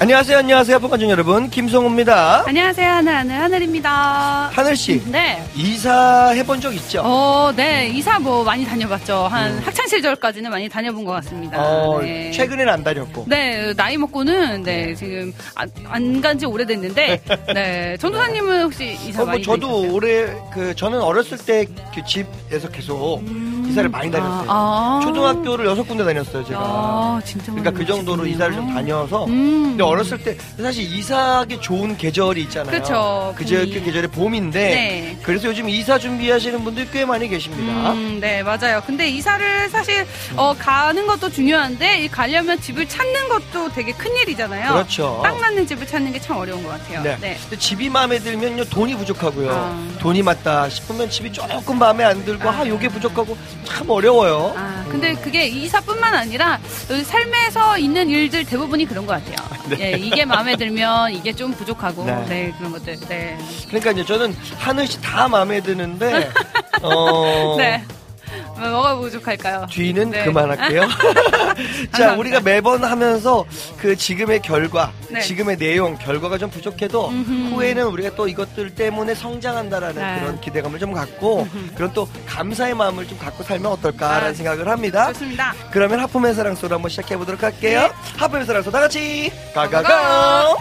안녕하세요, 북한중 여러분. 김성우입니다. 안녕하세요, 하늘입니다. 하늘씨. 네. 이사 해본 적 있죠? 네. 이사 많이 다녀봤죠. 한 학창시절까지는 많이 다녀본 것 같습니다. 네. 최근에는 안 다녔고. 네. 나이 먹고는, 지금 안 간 지 오래됐는데, 네. 전도사님은 혹시 이사 많이 저도 올해, 저는 어렸을 때 집에서 계속 이사를 많이 다녔어요. 초등학교를 6군데 다녔어요, 제가. 진짜 그러니까 그 정도로 이사를 좀 다녀서. 근데 어렸을 때 사실 이사하기 좋은 계절이 있잖아요. 그렇죠. 그 계절이 봄인데. 네. 그래서 요즘 이사 준비하시는 분들이 꽤 많이 계십니다. 네, 맞아요. 근데 이사를 사실 가는 것도 중요한데 가려면 집을 찾는 것도 되게 큰 일이잖아요. 그렇죠. 딱 맞는 집을 찾는 게 참 어려운 것 같아요. 네. 네. 근데 집이 마음에 들면요 돈이 부족하고요. 돈이 맞다 싶으면 집이 조금 마음에 안 들고 요게 부족하고 참 어려워요. 근데 그게 이사뿐만 아니라 삶에서 있는 일들 대부분이 그런 것 같아요. 네. 이게 마음에 들면 이게 좀 부족하고 네. 그런 것들. 네. 그러니까 이제 저는 하늘씨 다 마음에 드는데 네. 뭐가 부족할까요? 뒤는 네. 그만할게요. 자, 우리가 매번 하면서 지금의 결과, 지금의 내용, 결과가 좀 부족해도 후에는 우리가 또 이것들 때문에 성장한다라는 그런 기대감을 좀 갖고 그런 또 감사의 마음을 좀 갖고 살면 어떨까라는 생각을 합니다. 좋습니다. 그러면 하품의 사랑소리 한번 시작해 보도록 할게요. 네. 하품의 사랑소 다 같이 가가가.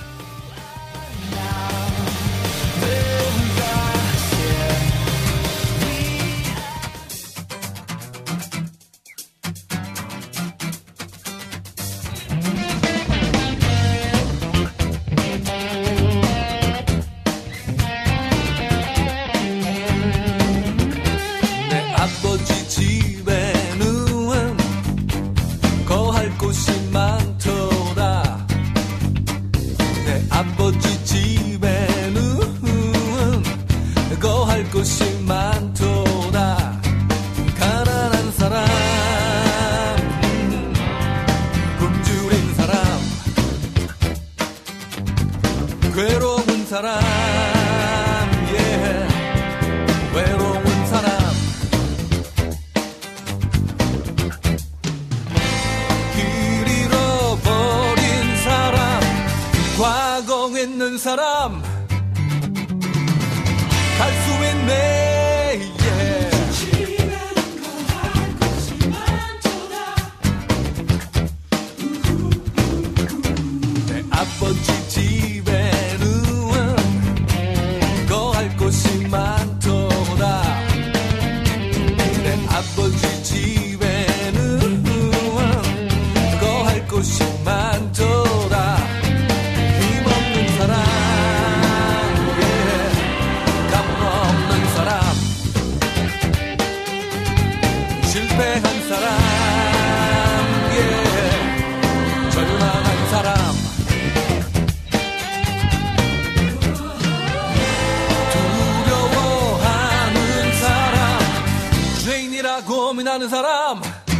고민하는 사람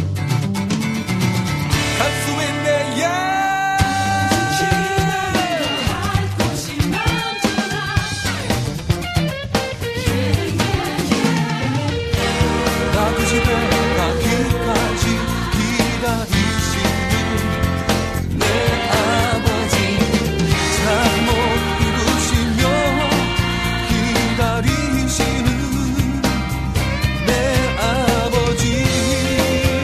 갈 수 있네 나 그 집에 가기까지 기다리시는 내 아버지 잠 못 이루시며 기다리시는 내 아버지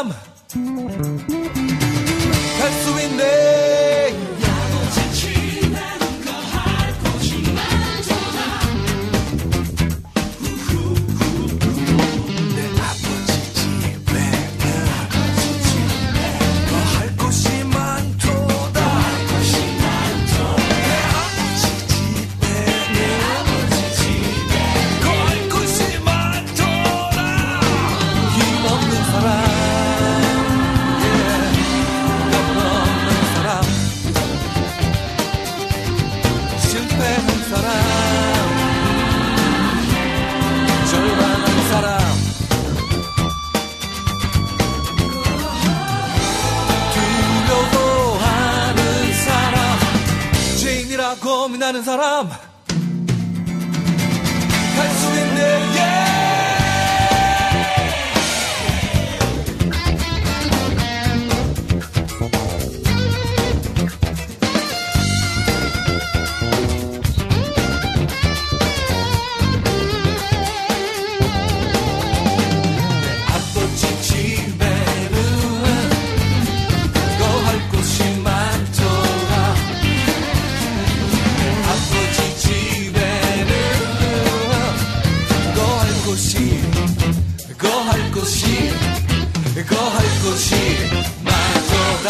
사람 갈 수 있네 고민하는 사람 갈 수 있네 아버지 집에는 너 할 곳이 많더라 아버지 집에는 거 할 곳이 많더라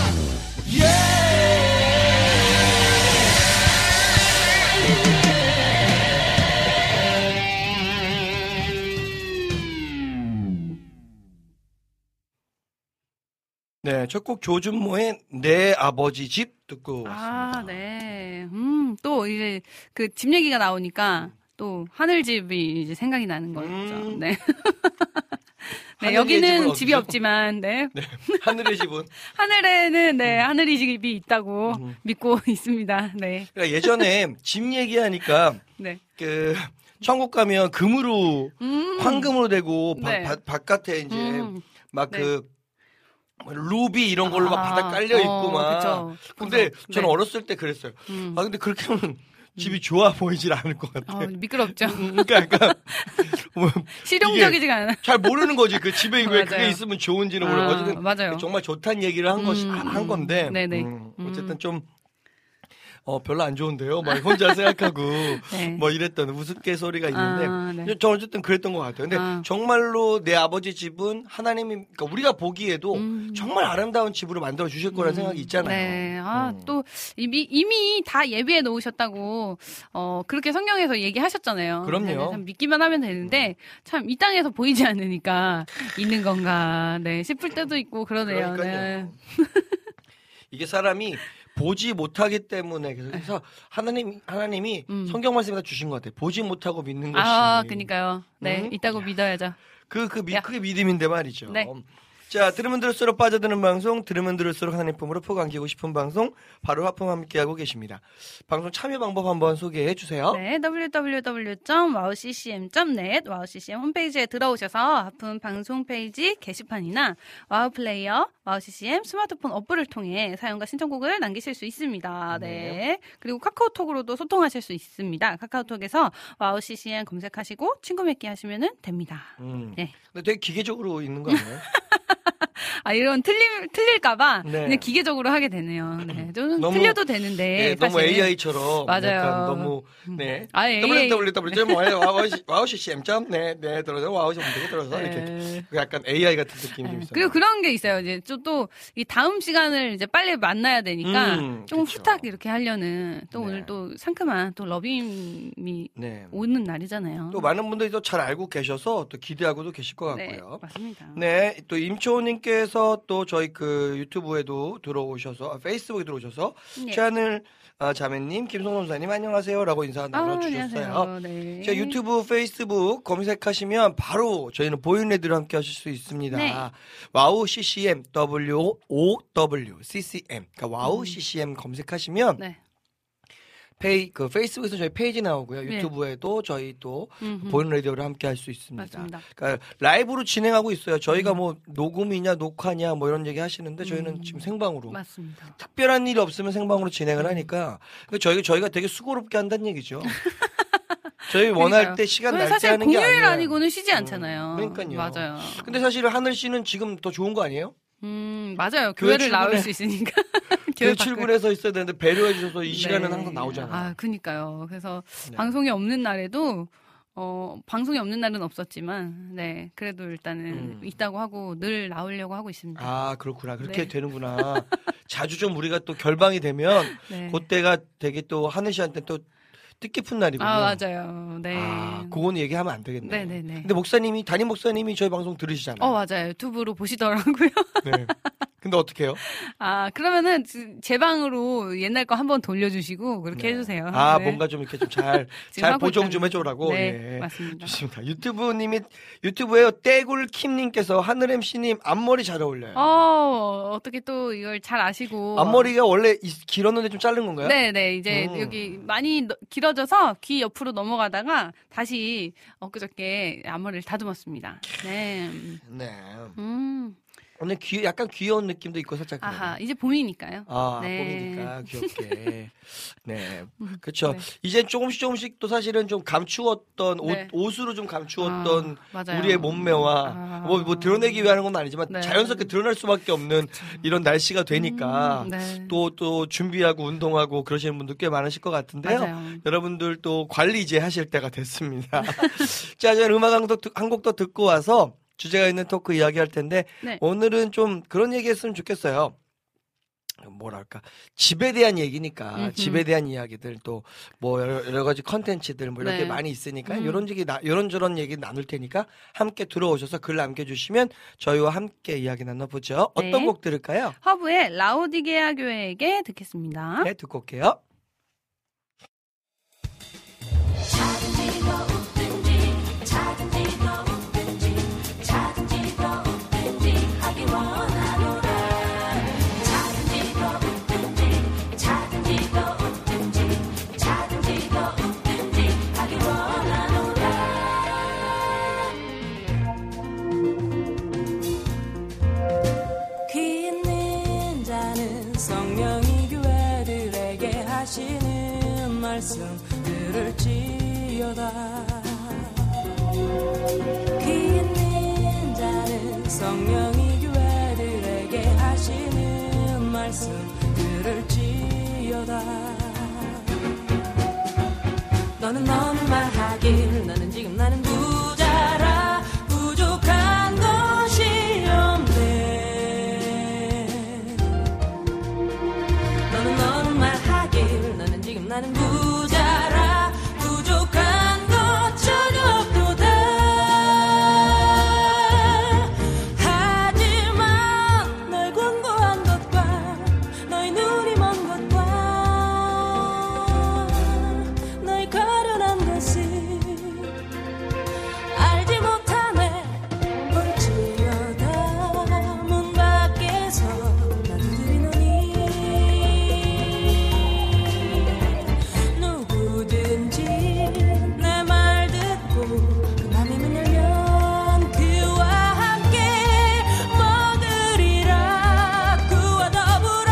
네, 첫 곡 조준모의 내 아버지 집 듣고 왔습니다. 아, 네. 또 이제 그 집 얘기가 나오니까 또 하늘집이 이제 생각이 나는 거죠. 네. 네, 여기는 집이 없지만, 네. 네. 하늘의 집은? 하늘에는, 네, 하늘의 집이 있다고 믿고 있습니다. 네. 그러니까 예전에 집 얘기하니까, 네. 천국 가면 금으로, 황금으로 되고, 네. 바깥에 이제, 막 네. 루비 이런 걸로 막 바닥 깔려 있고 막. 그쵸. 근데 저는 네. 어렸을 때 그랬어요. 근데 그렇게 하면 집이 좋아 보이질 않을 것 같아. 미끄럽죠. 그러니까 뭐 실용적이지가 않아. 잘 모르는 거지. 그 집에 왜 그게 맞아요. 있으면 좋은지는 모르고 어쨌든 맞아요. 정말 좋다는 얘기를 한 건데. 네네. 어쨌든 좀 별로 안 좋은데요. 막 혼자 생각하고 네. 뭐 이랬던 우스갯소리가 있는데 네. 저 어쨌든 그랬던 것 같아요. 근데 정말로 내 아버지 집은 하나님이 그러니까 우리가 보기에도 정말 아름다운 집으로 만들어 주실 거라는 생각이 있잖아요. 네. 또 이미 다 예비해 놓으셨다고 그렇게 성경에서 얘기하셨잖아요. 그럼요. 네, 참 믿기만 하면 되는데 참 이 땅에서 보이지 않으니까 있는 건가 싶을 때도 있고 그러네요. 그러니까요. 네. 이게 사람이 보지 못하기 때문에 그래서 하나님이 성경 말씀에다 주신 것 같아요. 보지 못하고 믿는 것이. 그니까요. 네, 있다고 믿어야죠. 그게 믿음인데 말이죠. 네. 자, 들으면 들을수록 빠져드는 방송, 들으면 들을수록 하나님 품으로 푹 안기고 싶은 방송, 바로 하품 함께하고 계십니다. 방송 참여 방법 한번 소개해 주세요. 네, www.wowccm.net 와우ccm 홈페이지에 들어오셔서 하품 방송 페이지 게시판이나 와우플레이어, 와우ccm 스마트폰 어플을 통해 사연과 신청곡을 남기실 수 있습니다. 네. 그리고 카카오톡으로도 소통하실 수 있습니다. 카카오톡에서 와우ccm 검색하시고 친구 맺기 하시면 됩니다. 네. 근데 되게 기계적으로 있는 거 아니에요? 이런 틀릴까봐 네. 그냥 기계적으로 하게 되네요. 네. 좀 너무, 틀려도 되는데. 네, 너무 AI처럼. 맞아요. 약간 너무, 네. AI. www.wowccm.net, 네, 들어서 와우ccm 들어서 이렇게. 약간 AI 같은 느낌이 좀 있어요. 그리고 그런 게 있어요. 이제 또 이 다음 시간을 이제 빨리 만나야 되니까 조금 그쵸. 후딱 이렇게 하려는 또 네. 오늘 또 상큼한 또 러빔이 네. 오는 날이잖아요. 또 많은 분들이 또 잘 알고 계셔서 또 기대하고도 계실 것 네, 같고요. 맞습니다. 네, 또 임초호님께서 또 저희 그 유튜브에도 들어오셔서 페이스북에 들어오셔서 네. 최하늘 자매님, 김성범사님 안녕하세요라고 인사 나눠주셨어요. 안녕하세요. 네. 제 유튜브, 페이스북 검색하시면 바로 저희는 보이는 애들과 함께 하실 수 있습니다. 네. 와우 CCM, WOW, CCM. 그러니까 와우 CCM 검색하시면 네. 페이스북에서 저희 페이지 나오고요. 네. 유튜브에도 저희 또 보이는 라디오를 함께 할 수 있습니다. 맞습니다. 그러니까 라이브로 진행하고 있어요. 저희가 뭐 녹음이냐 녹화냐 뭐 이런 얘기 하시는데 저희는 지금 생방으로. 맞습니다. 특별한 일이 없으면 생방으로 진행을 하니까 저희가 되게 수고롭게 한다는 얘기죠. 저희 원할 때 시간 날 때 하는 게 아니에요. 사실 공휴일 아니고는 쉬지 않잖아요. 그러니까요. 맞아요. 근데 사실 하늘 씨는 지금 더 좋은 거 아니에요? 맞아요. 교회를 나올 수 있으니까. 교회 출근해서 있어야 되는데 배려해 주셔서 이 시간은 항상 나오잖아요. 아, 그니까요. 그래서 방송이 없는 날에도 방송이 없는 날은 없었지만, 네, 그래도 일단은 있다고 하고 늘 나오려고 하고 있습니다. 아, 그렇구나. 그렇게 되는구나. 자주 좀 우리가 또 결방이 되면, 그때가 되게 또 하늘 씨한테 또 뜻깊은 날이군요. 아, 맞아요. 네. 아, 그건 얘기하면 안 되겠네. 네네네. 근데 담임 목사님이 저희 방송 들으시잖아요. 맞아요. 유튜브로 보시더라고요. 네. 근데 어떻게 해요? 아, 그러면은 제 방으로 옛날 거 한번 돌려주시고 그렇게 해주세요. 아, 뭔가 좀 이렇게 좀 잘 보정 좀 해줘라고. 네, 맞습니다. 좋습니다. 유튜브에요. 떼굴킴님께서 하늘 MC님 앞머리 잘 어울려요. 어떻게 또 이걸 잘 아시고. 앞머리가 원래 길었는데 좀 자른 건가요? 네네. 이제 여기 많이 길어져서 귀 옆으로 넘어가다가 다시 엊그저께 앞머리를 다듬었습니다. 네. 네. 오늘 약간 귀여운 느낌도 있고 살짝. 아하, 이제 봄이니까요. 아, 네. 봄이니까 귀엽게. 네. 그렇죠. 네. 이제 조금씩 또 사실은 좀 감추었던 옷으로 좀 감추었던 우리의 몸매와 뭐 드러내기 위해 하는 건 아니지만 자연스럽게 드러날 수밖에 없는 이런 날씨가 되니까 또 준비하고 운동하고 그러시는 분들 꽤 많으실 것 같은데요. 맞아요. 여러분들 또 관리 이제 하실 때가 됐습니다. 자, 저는 음악 한 곡 더 듣고 와서 주제가 있는 토크 이야기할 텐데 오늘은 좀 그런 얘기했으면 좋겠어요. 뭐랄까 집에 대한 얘기니까 집에 대한 이야기들 또 뭐 여러 가지 컨텐츠들 뭐 이렇게 많이 있으니까 이런저런 얘기 나눌 테니까 함께 들어오셔서 글 남겨주시면 저희와 함께 이야기 나눠보죠. 어떤 곡 들을까요? 허브의 라오디게아 교회에게 듣겠습니다. 네, 듣고 올게요. 말씀 들을지어다 귀 있는 자는 성령이 교회들에게 하시는 말씀 들을지어다 너는 말하길 너는 지금 나는 부자라 부족한 것이 없네 너는 말하길 너는 지금 나는 부자라 부족한 것 전혀 없도다 하지만 널 권고한 것과 너의 눈이 먼 것과 너의 가련한 것을 알지 못하네 볼지어다 문 밖에서 나도 들으노니 내 말 듣고 그 맘이 문 열면 그와 함께 먹으리라 그와 더불어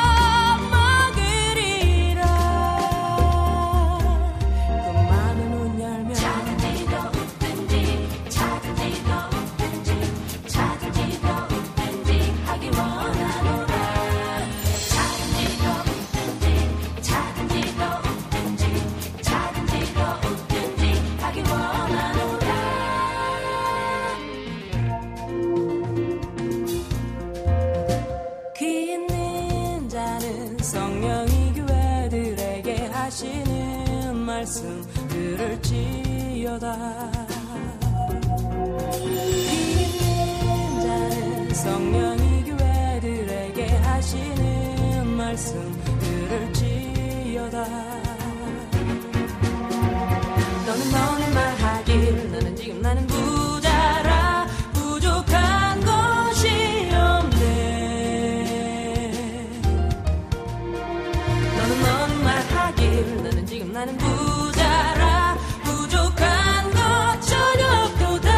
먹으리라 그 맘이 문 열면 차든지도 웃든지 차든지도 웃든지 차든지도 웃든지 하기 원하노라 차든지도 웃든지 차든지도 웃든지 차든지도 웃든지 하기 원하노라 귀 있는 자는 성령이 교회들에게 하시는 말씀 들을지어다 귀 있는 자는 성령이 교회들에게 하시는 말씀 들을지어다 너는 말하길 너는 지금 나는 부자라 부족한 것이 없네 너는 말하길 너는 지금 나는 부자라 부족한 것 전혀 없도다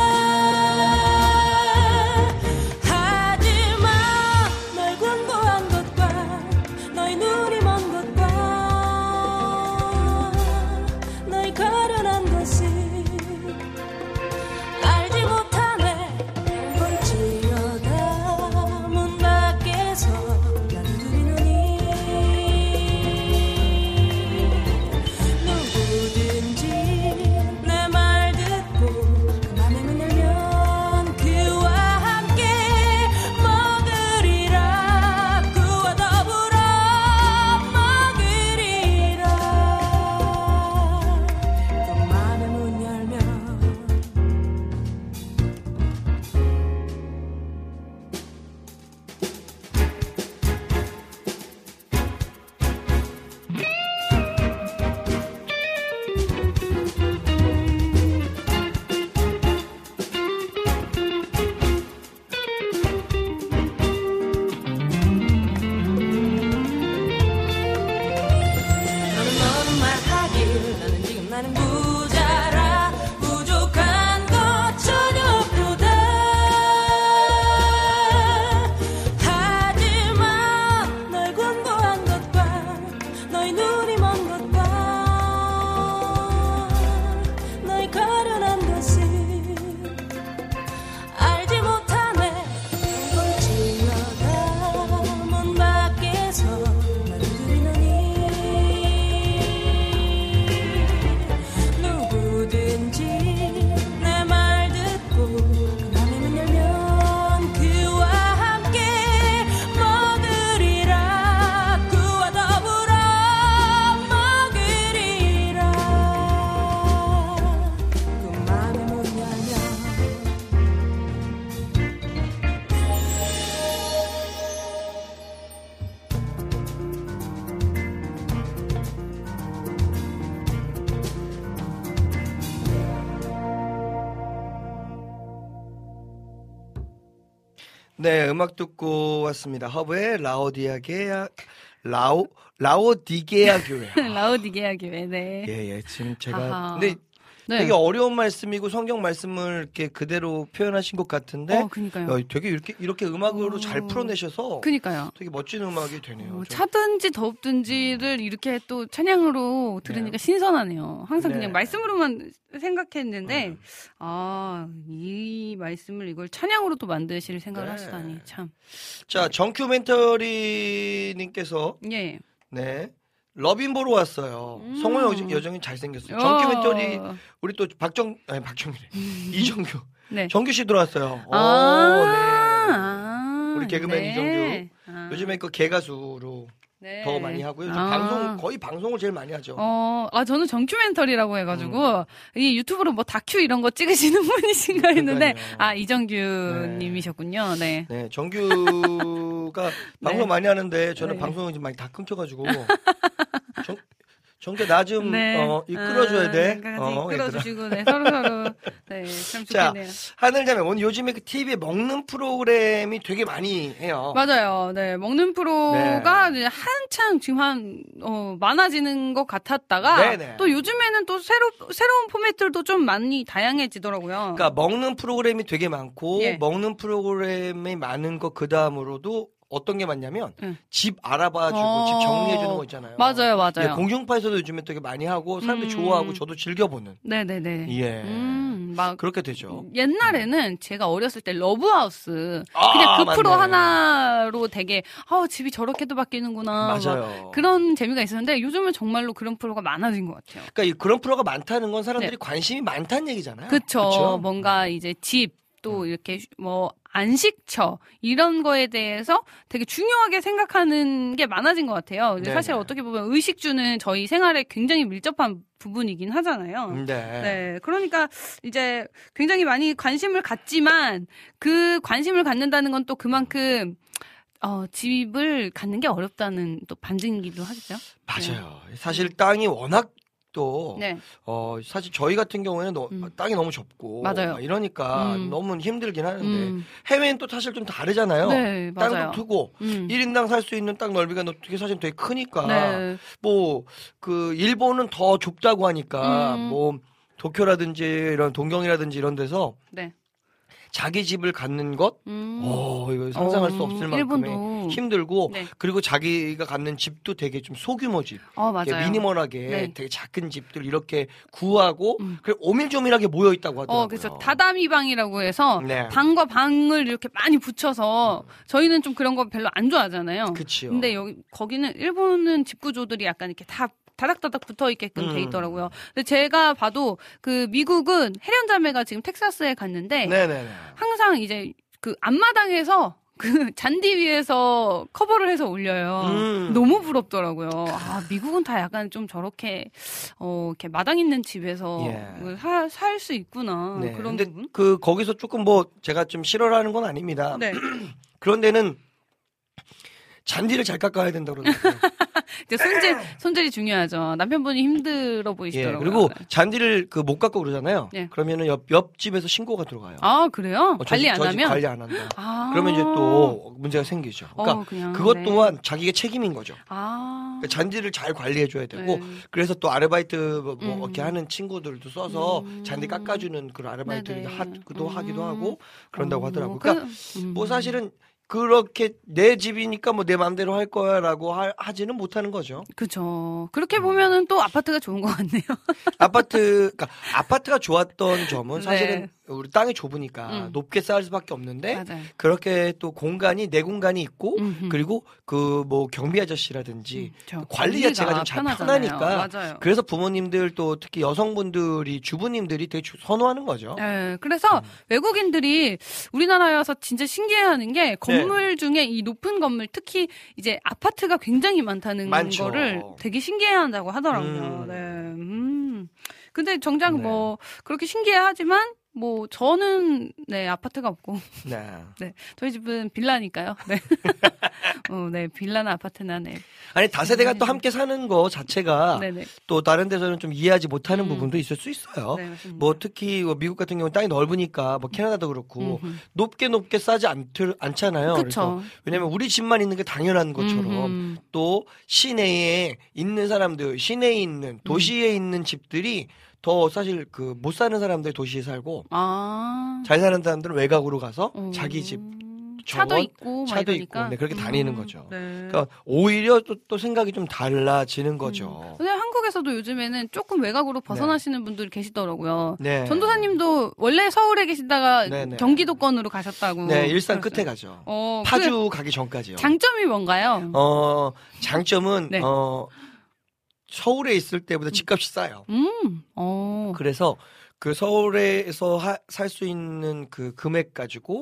하지만 널 권고한 것과 너의 눈이 먼 것과 너의 가련한 네, 음악 듣고 왔습니다. 허브의 라오디게아 교회. 라오디게아 교회, 네. 예, 지금 제가. 아하. 근데 네. 되게 어려운 말씀이고 성경 말씀을 이렇게 그대로 표현하신 것 같은데. 그니까요. 되게 이렇게 음악으로 잘 풀어내셔서. 그니까요. 되게 멋진 음악이 되네요. 차든지 덥든지를 이렇게 또 찬양으로 들으니까 신선하네요. 항상 그냥 말씀으로만 생각했는데, 이 말씀을 이걸 찬양으로 또 만드실 생각을 하시다니, 참. 자, 정큐멘터리님께서. 예. 네. 러빈 보러 왔어요. 성호 여정이 잘생겼어요. 정큐멘터리, 우리 또 박정희래. 이정규. 네. 정규 씨 들어왔어요. 네. 우리 개그맨 네. 이정규. 요즘에 그 개가수로 더 많이 하고요. 요즘 거의 방송을 제일 많이 하죠. 저는 정큐멘터리라고 해가지고, 이 유튜브로 뭐 다큐 이런 거 찍으시는 분이신가 했는데, 이정규님이셨군요. 네. 네, 정규가 방송 많이 하는데, 저는 방송이 좀 많이 다 끊겨가지고, 정규 나 좀 이끌어줘야 돼. 이끌어주시고, 네, 서로. 네, 참 좋겠네요. 자, 하늘자매, 오늘 요즘에 그 TV에 먹는 프로그램이 되게 많이 해요. 맞아요. 네, 먹는 프로가 이제 한창 지금 많아지는 것 같았다가, 또 요즘에는 또 새로운 포맷들도 좀 많이 다양해지더라고요. 그러니까 먹는 프로그램이 되게 많고, 먹는 프로그램이 많은 거 그 다음으로도 어떤 게 많냐면 집 알아봐주고 집 정리해주는 거 있잖아요. 맞아요. 예, 공중파에서도 요즘에 되게 많이 하고 사람들이 좋아하고 저도 즐겨보는. 네네네. 예. 막 그렇게 되죠. 옛날에는 제가 어렸을 때 러브하우스 그냥 그 프로 하나로 되게 집이 저렇게도 바뀌는구나. 맞아요. 그런 재미가 있었는데 요즘은 정말로 그런 프로가 많아진 것 같아요. 그러니까 그런 프로가 많다는 건 사람들이 관심이 많다는 얘기잖아요. 그렇죠. 뭔가 이제 집 또 이렇게 뭐 안식처 이런 거에 대해서 되게 중요하게 생각하는 게 많아진 것 같아요. 사실 어떻게 보면 의식주는 저희 생활에 굉장히 밀접한 부분이긴 하잖아요. 네. 그러니까 이제 굉장히 많이 관심을 갖지만 그 관심을 갖는다는 건 또 그만큼 집을 갖는 게 어렵다는 또 반증이기도 하겠죠. 맞아요. 사실 땅이 워낙 또 사실 저희 같은 경우에는 땅이 너무 좁고 맞아요. 이러니까 너무 힘들긴 하는데 해외는 또 사실 좀 다르잖아요. 네, 땅도 크고 1인당 살 수 있는 땅 넓이가 되게 사실 되게 크니까 뭐 그 일본은 더 좁다고 하니까 뭐 도쿄라든지 이런 동경이라든지 이런 데서 자기 집을 갖는 것, 이거 상상할 수 없을 만큼의 일본도. 힘들고, 그리고 자기가 갖는 집도 되게 좀 소규모 집, 맞아요. 미니멀하게 되게 작은 집들 이렇게 구하고, 그리고 오밀조밀하게 모여 있다고 하더라고요. 그래서 다다미 방이라고 해서 방과 방을 이렇게 많이 붙여서 저희는 좀 그런 거 별로 안 좋아하잖아요. 그치요. 근데 거기는 일본은 집 구조들이 약간 이렇게 다 다닥다닥 붙어 있게끔 돼 있더라고요. 근데 제가 봐도 그 미국은 해련자매가 지금 텍사스에 갔는데 항상 이제 그 앞마당에서 그 잔디 위에서 커버를 해서 올려요. 너무 부럽더라고요. 미국은 다 약간 좀 저렇게 이렇게 마당 있는 집에서 살 수 있구나. 그런 근데 부분. 거기서 조금 제가 좀 싫어하는 건 아닙니다. 그런 데는 잔디를 잘 깎아야 된다고 그러더라고요. 손질이 중요하죠. 남편분이 힘들어 보이시더라고요. 그리고 잔디를 못 깎고 그러잖아요. 그러면은 옆집에서 신고가 들어가요. 그래요? 관리 안 하면? 관리 안 한다. 그러면 이제 또 문제가 생기죠. 그러니까 그것 또한 자기의 책임인 거죠. 그러니까 잔디를 잘 관리해줘야 되고 그래서 또 아르바이트 이렇게 하는 친구들도 써서 잔디 깎아주는 그런 아르바이트를 하기도 하고 그런다고 하더라고요. 그러니까 사실은 그렇게 내 집이니까 내 마음대로 할 거야라고 하지는 못하는 거죠. 그렇죠. 그렇게 보면은 또 아파트가 좋은 것 같네요. 그러니까 아파트가 좋았던 점은 사실은 우리 땅이 좁으니까 높게 쌓을 수밖에 없는데 그렇게 또 내 공간이 있고 그리고 경비 아저씨라든지 관리 자체가 좀 잘 편하니까 그래서 부모님들 또 특히 여성분들이 주부님들이 되게 선호하는 거죠. 그래서 외국인들이 우리나라에 와서 진짜 신기해하는 게 건물 중에 이 높은 건물 특히 이제 아파트가 굉장히 많다는 거를 되게 신기해한다고 하더라고요. 근데 정작 그렇게 신기해하지만 뭐 저는 네 아파트가 없고 네. 네 저희 집은 빌라니까요. 네. 네 빌라나 아파트나 네. 아니 다세대가 또 함께 사는 거 자체가 네네. 또 다른 데서는 좀 이해하지 못하는 부분도 있을 수 있어요. 네, 맞습니다. 뭐 특히 뭐 미국 같은 경우는 땅이 넓으니까 뭐 캐나다도 그렇고 높게 싸지 않잖아요. 그쵸. 그래서 왜냐면 우리 집만 있는 게 당연한 것처럼 또 시내에 있는 사람들, 시내에 있는 도시에 있는 집들이 더 사실 그 못 사는 사람들 도시에 살고 잘 사는 사람들은 외곽으로 가서 자기 집 차도 있고 차도 이러니까. 있고 네, 그렇게 다니는 거죠. 네. 그러니까 오히려 또 생각이 좀 달라지는 거죠. 근데 한국에서도 요즘에는 조금 외곽으로 벗어나시는 분들이 계시더라고요. 네. 전도사님도 원래 서울에 계시다가 네네. 경기도권으로 가셨다고. 네, 일산 그랬어요. 끝에 가죠. 그 파주 가기 전까지요. 장점이 뭔가요? 장점은 네. 서울에 있을 때보다 집값이 싸요. 그래서 그 서울에서 살 수 있는 그 금액 가지고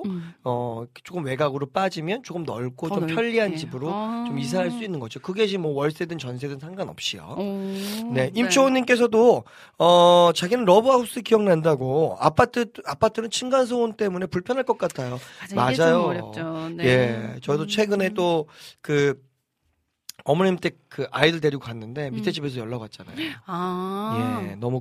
조금 외곽으로 빠지면 조금 넓고 좀 편리한 집으로 좀 이사할 수 있는 거죠. 그게 지금 뭐 월세든 전세든 상관없이요. 네, 임초원님께서도 자기는 러브하우스 기억난다고 아파트는 층간 소음 때문에 불편할 것 같아요. 맞아요. 이게 맞아요. 좀 어렵죠. 네. 예, 저도 최근에 또 그 어머님 때 그 아이들 데리고 갔는데 밑에 집에서 연락 왔잖아요. 예, 너무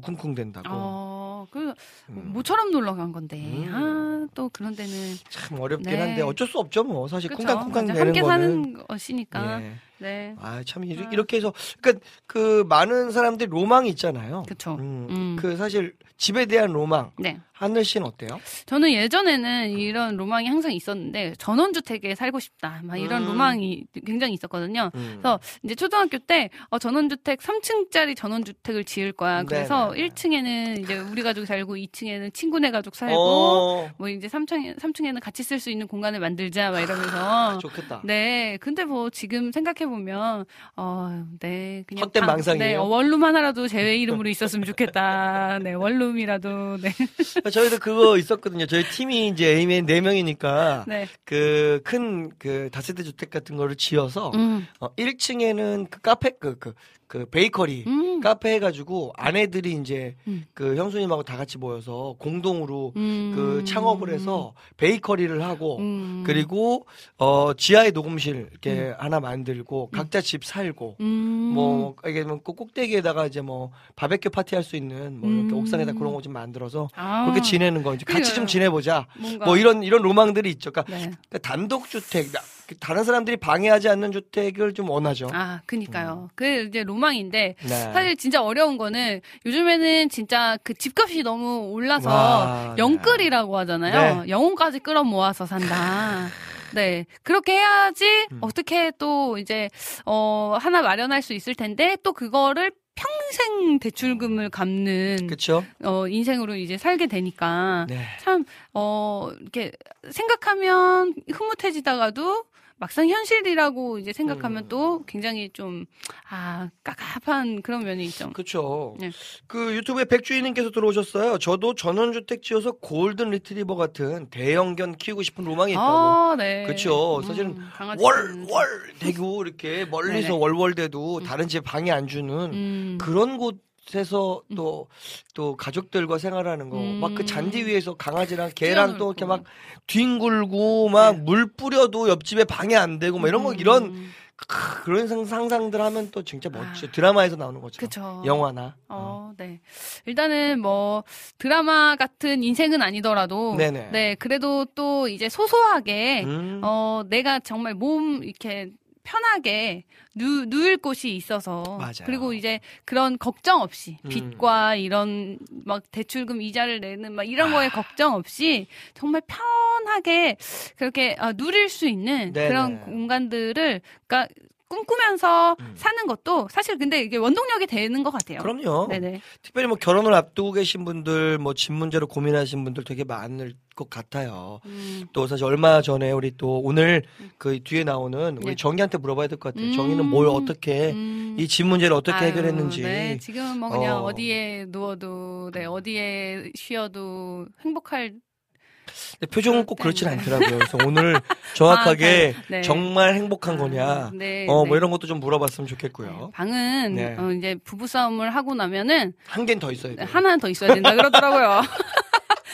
쿵쿵댄다고. 모처럼 놀러 간 건데. 또 그런 데는 참 어렵긴 네. 한데 어쩔 수 없죠 뭐. 사실 그쵸. 쿵쾅쿵쾅 맞아. 되는 함께 거는. 사는 것이니까. 예. 네. 참 이렇게 해서 그러니까 그 많은 사람들이 로망이 있잖아요. 그쵸. 그 사실 집에 대한 로망. 네. 하늘 씨는 어때요? 저는 예전에는 이런 로망이 항상 있었는데 전원주택에 살고 싶다. 막 이런 로망이 굉장히 있었거든요. 그래서 이제 초등학교 때 전원주택 3층짜리 전원주택을 지을 거야. 그래서 네네. 1층에는 이제 우리 가족이 살고 2층에는 친구네 가족 살고 뭐 이제 3층에는 같이 쓸 수 있는 공간을 만들자 막 이러면서 좋겠다. 네. 근데 뭐 지금 생각해 보면 네. 그냥 헛된 망상이에요. 네. 원룸 하나라도 제 이름으로 있었으면 좋겠다. 네. 원룸이라도 네. 저희도 그거 있었거든요. 저희 팀이 이제 A맨 4명이니까 네. 그 큰 그 다세대 주택 같은 거를 지어서 1층에는 그 카페 그 베이커리 카페 해가지고 아내들이 이제 그 형수님하고 다 같이 모여서 공동으로 그 창업을 해서 베이커리를 하고 그리고 지하에 녹음실 이렇게 하나 만들고 각자 집 살고 뭐 이게 뭐 꼭대기에다가 이제 뭐 바베큐 파티 할 수 있는 뭐 이렇게 옥상에다 그런 거 좀 만들어서 그렇게 지내는 거 이제 같이 좀 지내보자. 뭔가. 뭐 이런 로망들이 있죠. 그러니까, 네. 그러니까 단독 주택 다른 사람들이 방해하지 않는 주택을 좀 원하죠. 그니까요. 그 이제 로망인데 네. 사실 진짜 어려운 거는 요즘에는 진짜 그 집값이 너무 올라서 와, 영끌이라고 하잖아요. 네. 영혼까지 끌어 모아서 산다. 네. 그렇게 해야지 어떻게 또 이제 하나 마련할 수 있을 텐데 또 그거를 평생 대출금을 갚는 그렇죠. 인생으로 이제 살게 되니까 네. 참 이렇게 생각하면 흐뭇해지다가도 막상 현실이라고 이제 생각하면 또 굉장히 좀 깝깝한 그런 면이 있죠. 그렇죠. 네. 그 유튜브에 백주희님께서 들어오셨어요. 저도 전원주택 지어서 골든 리트리버 같은 대형견 키우고 싶은 로망이 있다고. 네. 그렇죠. 사실은 강아지 월 대고 이렇게 멀리서 네네. 월월대도 다른 집에 방해 안 주는 그런 곳에서 또 가족들과 생활하는 거 막 그 잔디 위에서 강아지랑 개랑 또 이렇게 막 뒹굴고 막 물 뿌려도 옆집에 방해 안 되고 막 이런 거 그런 상상들 하면 또 진짜 멋지죠. 드라마에서 나오는 거죠. 그쵸. 영화나. 네. 일단은 뭐 드라마 같은 인생은 아니더라도 네네. 네, 그래도 또 이제 소소하게 내가 정말 몸 이렇게 편하게 누울 곳이 있어서 맞아요. 그리고 이제 그런 걱정 없이 빚과 이런 막 대출금 이자를 내는 막 이런 거에 걱정 없이 정말 편하게 그렇게 누릴 수 있는 네네. 그런 공간들을 그러니까 꿈꾸면서 사는 것도 사실 근데 이게 원동력이 되는 것 같아요. 그럼요. 네네. 특별히 뭐 결혼을 앞두고 계신 분들, 뭐 집 문제로 고민하신 분들 되게 많을 것 같아요. 또 사실 얼마 전에 우리 또 오늘 그 뒤에 나오는 우리 네. 정희한테 물어봐야 될 것 같아요. 정희는 뭘 어떻게 이 집 문제를 어떻게 해결했는지. 네, 지금은 뭐 그냥 어디에 누워도, 네, 어디에 쉬어도 행복할. 근데 표정은 꼭 그렇진 않더라고요. 그래서 오늘 정확하게 네. 정말 행복한 거냐, 네, 뭐 네. 이런 것도 좀 물어봤으면 좋겠고요. 방은 네. 이제 부부싸움을 하고 나면은 한 개는 더 있어야 돼요. 하나는 더 있어야 된다 그러더라고요.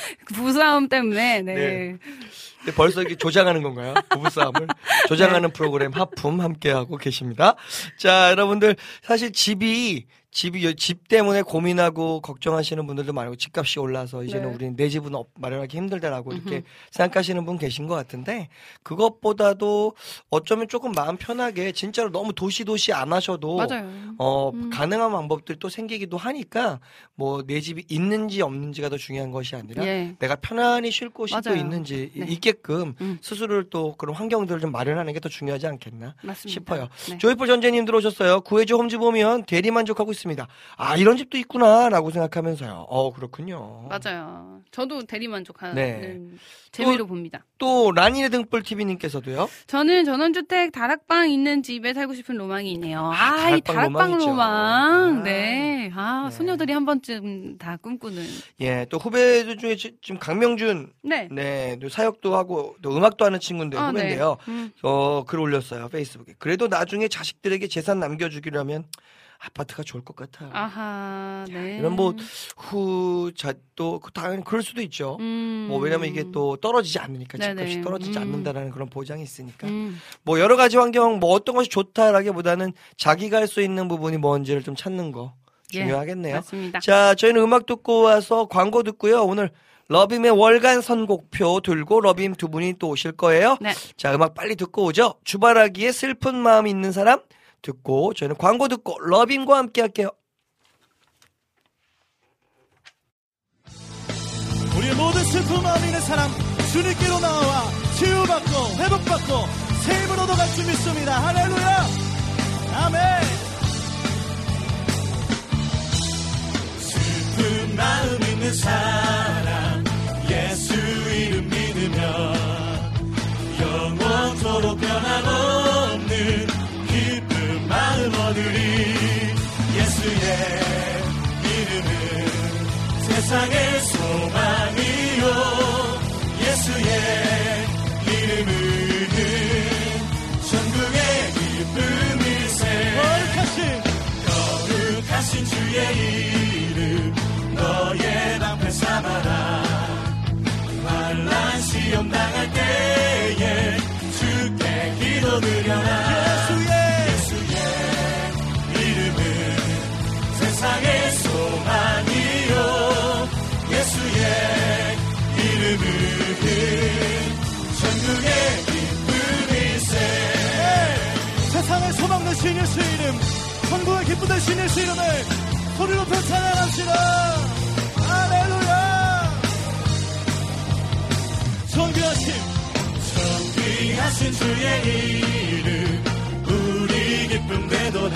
부부싸움 때문에, 네. 네. 벌써 이렇게 조장하는 건가요? 부부싸움을 조장하는 프로그램 하품 함께하고 계십니다. 자, 여러분들 사실 집이 집 때문에 고민하고 걱정하시는 분들도 많고 집값이 올라서 이제는 네. 우리는 내 집은 마련하기 힘들다라고 이렇게 생각하시는 분 계신 것 같은데 그것보다도 어쩌면 조금 마음 편하게 진짜로 너무 도시 안 하셔도 맞아요. 가능한 방법들이 또 생기기도 하니까 뭐 내 집이 있는지 없는지가 더 중요한 것이 아니라 예. 내가 편안히 쉴 곳이 또 맞아요. 있는지 네. 있게끔 스스로를 또 그런 환경들을 좀 마련하는 게 더 중요하지 않겠나 맞습니다. 싶어요. 네. 조이풀 전재님 들어오셨어요. 구해줘 홈집 오면 대리만족하고 있습니다. 아 이런 집도 있구나라고 생각하면서요. 그렇군요. 맞아요. 저도 대리만족하는 네. 재미로 봅니다. 또 라니네 등불 TV님께서도요. 저는 전원주택 다락방 있는 집에 살고 싶은 로망이 있네요. 이 다락방 로망이죠. 로망. 네. 소녀들이 한 번쯤 다 꿈꾸는. 예, 또 후배들 중에 지금 강명준 네. 또 사역도 하고 또 음악도 하는 친구인데 후배인데요. 네. 글 올렸어요. 페이스북에. 그래도 나중에 자식들에게 재산 남겨주기라면 아파트가 좋을 것 같아요. 아하, 네. 이런 또 당연히 그럴 수도 있죠. 뭐 왜냐면 이게 또 떨어지지 않으니까 집값이 네네. 떨어지지 않는다라는 그런 보장이 있으니까. 뭐 여러 가지 환경 뭐 어떤 것이 좋다라기보다는 자기가 할 수 있는 부분이 뭔지를 좀 찾는 거 중요하겠네요. 맞습니다. 자, 저희는 음악 듣고 와서 광고 듣고요. 오늘 러빔의 월간 선곡표 들고 러빔 두 분이 또 오실 거예요. 네. 자, 음악 빨리 듣고 오죠. 주바라기에 슬픈 마음이 있는 사람 듣고 저희는 광고 듣고 러빔과 함께 할게요. 우리의 모든 슬픈 마음이 있는 사람 주님께로 나와 치유받고 회복받고 새 힘을 얻어갈 줄 믿습니다. 할렐루야. 아멘. 슬픈 마음 있는 사람 예수 이름 믿으면 영원토록 변함없는 기쁜 마음 얻으리. 예수의 이름은 세상의 소망이요 예수의 이름은 천국의 기쁨일세. 거룩하신 주의 이름 너의 방패 삼아라. 환난 시험 당할 때에 주께 기도드려라. 예수의 이름은 세상의 소망이요 예수의 이름은 천국의 기쁨일세. 세상의 소망 되신 예수 이름 천국의 기쁨 되신 예수 이름을 소리 높여 찬양합시다. 할렐루야. 존귀하신 주의 이름 우리 기쁨 되도다.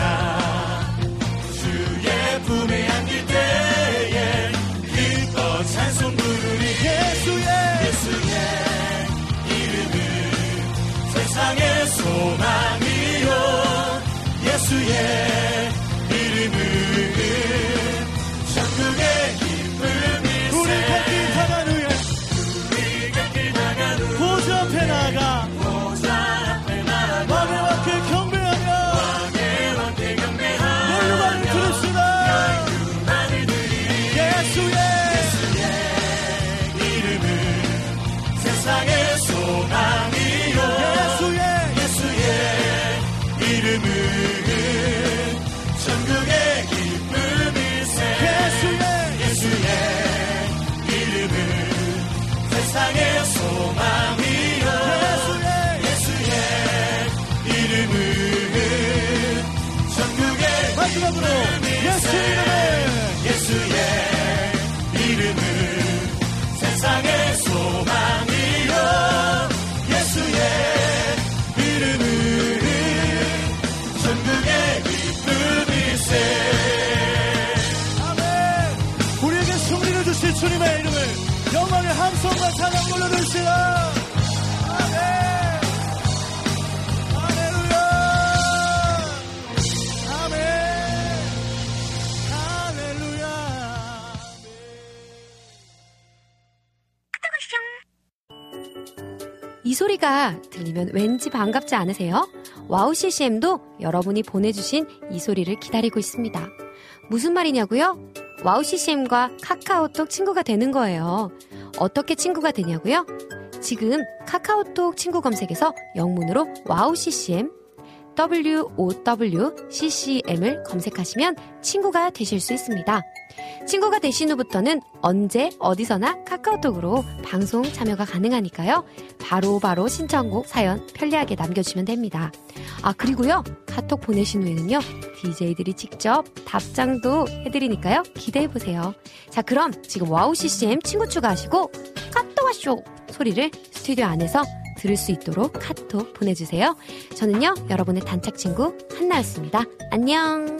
주의 품에 안길 때에 기뻐 찬송 부르리. 예수의 이름은 세상의 소망이요 예수의 이름은 천국의 기쁨일세. 우리 갈 길 당한 후에 보좌 앞에 나가 왕의 왕께 경배하며 널루만을 들읍시다. 예수의 이름은 세상의 소망이요 예수의 이름은 천국의 기쁨일세. 예수의 이름은 세상의 소망이요 예수의 이름은 천국의 마지막으로 예수의 이름은 세상의 소망이요 예수의 이름은 천국의 기쁨일세. 아멘. 우리에게 승리를 주실 주님의 이름을 영광의 함성과 찬양 올려드립시다. 아멘. 할렐루야. 아멘. 할렐루야. 이 소리가 들리면 왠지 반갑지 않으세요? 와우 CCM도 여러분이 보내주신 이 소리를 기다리고 있습니다. 무슨 말이냐고요? 와우 CCM과 카카오톡 친구가 되는 거예요. 어떻게 친구가 되냐고요? 지금 카카오톡 친구 검색에서 영문으로 와우 CCM WOWCCM을 검색하시면 친구가 되실 수 있습니다. 친구가 되신 후부터는 언제 어디서나 카카오톡으로 방송 참여가 가능하니까요. 바로 신청곡 사연 편리하게 남겨주시면 됩니다. 그리고요. 카톡 보내신 후에는요. DJ들이 직접 답장도 해드리니까요. 기대해보세요. 자, 그럼 지금 와우 CCM 친구 추가하시고 카톡 와쇼 소리를 스튜디오 안에서 들을 수 있도록 카톡 보내주세요. 저는요, 여러분의 단짝 친구 한나였습니다. 안녕.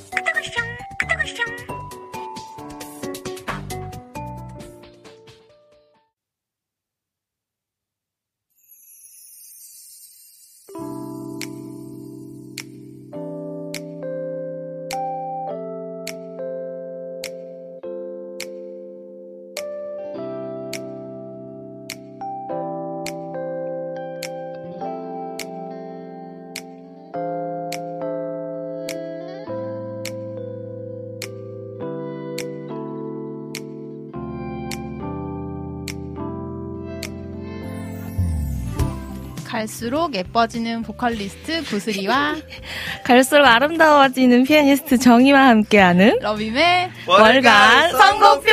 갈수록 예뻐지는 보컬리스트 구슬이와 갈수록 아름다워지는 피아니스트 정희와 함께하는 러빔의 월간 선곡표.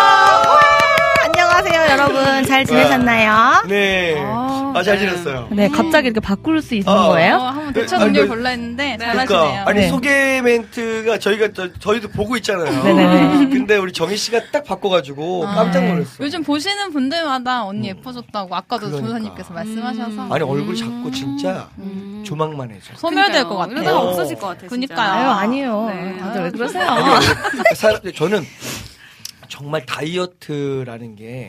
안녕하세요, 여러분. 잘 지내셨나요? 네. 잘 지냈어요. 네, 갑자기 이렇게 바꿀 수 있는 거예요? 한번 대처 능력을 볼라 했는데 잘하시네요. 그러니까, 아니 네. 소개 멘트가 저희도 보고 있잖아요. 네네네. 근데 우리 정희 씨가 딱 바꿔가지고 깜짝 놀랐어요. 요즘 보시는 분들마다 언니 예뻐졌다고 아까도 그러니까. 조사님께서 말씀하셔서 아니 얼굴 자꾸 진짜 조망만해져. 소멸될 것 같아요. 이러다가 없어질 것 같아요. 그니까요. 아니요. 네. 다들 왜 그러세요? 저는 정말 다이어트라는 게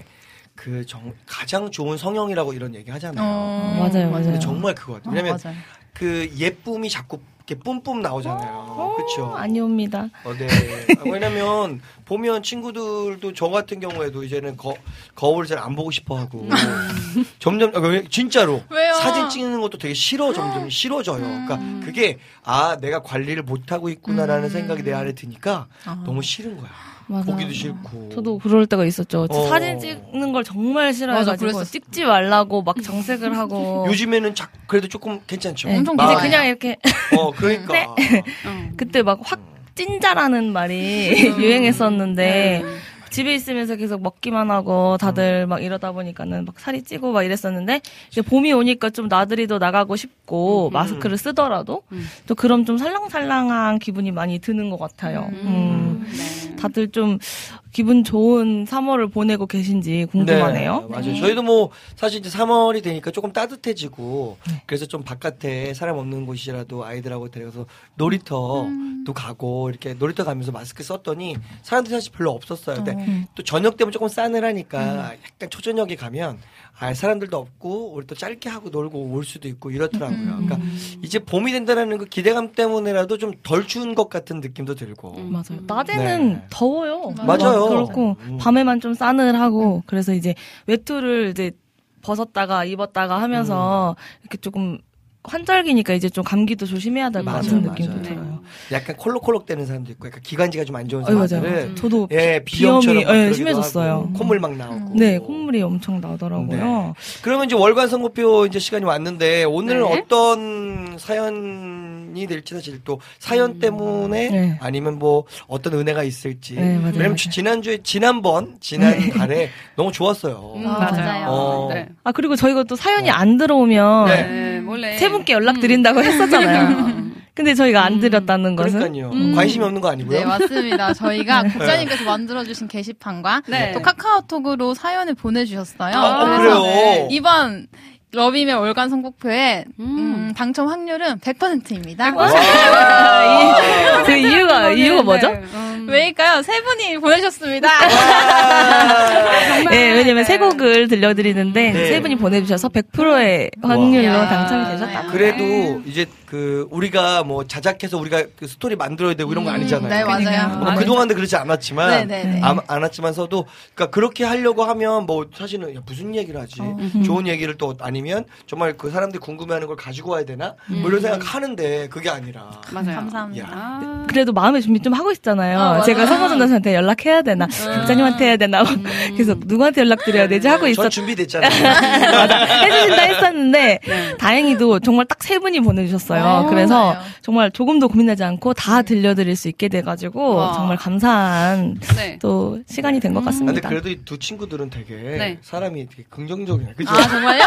가장 좋은 성형이라고 이런 얘기 하잖아요. 맞아요. 근데 정말 그거 같아요. 왜냐면 맞아요. 그 예쁨이 자꾸 이렇게 뿜뿜 나오잖아요. 그렇죠? 아니옵니다. 네. 왜냐면 보면 친구들도 저 같은 경우에도 이제는 거울을 잘 안 보고 싶어 하고 점점 진짜로 왜요? 사진 찍는 것도 되게 점점 싫어져요. 그러니까 그게 내가 관리를 못 하고 있구나라는 생각이 내 안에 드니까 너무 싫은 거야. 맞아. 보기도 싫고. 저도 그럴 때가 있었죠. 사진 찍는 걸 정말 싫어해가지고 맞아, 찍지 말라고 막 정색을 하고. 요즘에는 그래도 조금 괜찮죠. 네. 엄청 이제 좋아요. 그냥 이렇게 그러니까. 네. 그때 막 확 찐자라는 말이 유행했었는데 집에 있으면서 계속 먹기만 하고 다들 막 이러다 보니까는 막 살이 찌고 막 이랬었는데 이제 봄이 오니까 좀 나들이도 나가고 싶고 마스크를 쓰더라도 또 그럼 좀 살랑살랑한 기분이 많이 드는 것 같아요. 네. 다들 좀 기분 좋은 3월을 보내고 계신지 궁금하네요. 네, 맞아요. 저희도 뭐 사실 이제 3월이 되니까 조금 따뜻해지고 그래서 좀 바깥에 사람 없는 곳이라도 아이들하고 데려가서 놀이터도 가고 이렇게 놀이터 가면서 마스크 썼더니 사람들이 사실 별로 없었어요. 근데 또 저녁 때면 조금 싸늘하니까 약간 초저녁에 가면 사람들도 없고 우리 또 짧게 하고 놀고 올 수도 있고 이렇더라고요. 그러니까 이제 봄이 된다는 그 기대감 때문에라도 좀 덜 추운 것 같은 느낌도 들고. 맞아요. 낮에는 네. 더워요. 맞아요. 그렇고 밤에만 좀 싸늘하고 그래서 이제 외투를 이제 벗었다가 입었다가 하면서 이렇게 조금 환절기니까 이제 좀 감기도 조심해야 될 것 같은 느낌도 들어요. 약간 콜록콜록 되는 사람도 있고 약간 기관지가 좀 안 좋은 맞아요. 사람들은 저도 비염처럼 비염이 심해졌어요. 하고, 콧물 막 나오고. 네, 콧물이 엄청 나더라고요. 네. 그러면 이제 월간 선곡표 이제 시간이 왔는데 오늘 네. 어떤 사연이 될지 사실 또 사연 때문에 네. 아니면 뭐 어떤 은혜가 있을지. 네, 맞아요. 왜냐면 지난 달에 너무 좋았어요. 맞아요. 네. 그리고 저희가 또 사연이 안 들어오면 네, 원래 세 분께 연락드린다고 했었잖아요. 근데 저희가 안 드렸다는 것은 그러니까요. 관심이 없는 거 아니고요. 네, 맞습니다. 저희가 국장님께서 만들어주신 게시판과 네. 또 카카오톡으로 사연을 보내주셨어요. 그래요. 이번 러빔의 월간 선곡표에 당첨 확률은 100%입니다. 그 이유가 뭐죠? 왜일까요? 세 분이 보내셨습니다. 네, 왜냐면 세 곡을 들려드리는데 네. 세 분이 보내주셔서 100%의 확률로 당첨이 되셨다. 그래도 이제 우리가 뭐 자작해서 우리가 그 스토리 만들어야 되고 이런 거 아니잖아요. 네, 맞아요. 뭐 그동안도 그렇지 않았지만, 네네네. 않았지만서도, 그러니까 그렇게 하려고 하면 뭐 사실은 무슨 얘기를 하지? 좋은 얘기를 또 아니면 정말 그 사람들이 궁금해하는 걸 가지고 와야 되나? 뭐 이런 생각 하는데 그게 아니라. 맞아요. 감사합니다. 야. 그래도 마음의 준비 좀 하고 있잖아요. 맞아요. 제가 성호전도사한테 연락해야 되나, 목사님한테 해야 되나, 계속 누구한테 연락드려야 되지 하고 전 준비됐잖아요. 맞아. 해주신다 했었는데, 다행히도 정말 딱 3분이 보내주셨어요. 그래서 정말 조금도 고민하지 않고 다 들려드릴 수 있게 돼가지고, 정말 감사한 또 시간이 된 것 같습니다. 근데 그래도 이 두 친구들은 되게 사람이 되게 긍정적이네. 그죠? 아, 정말요?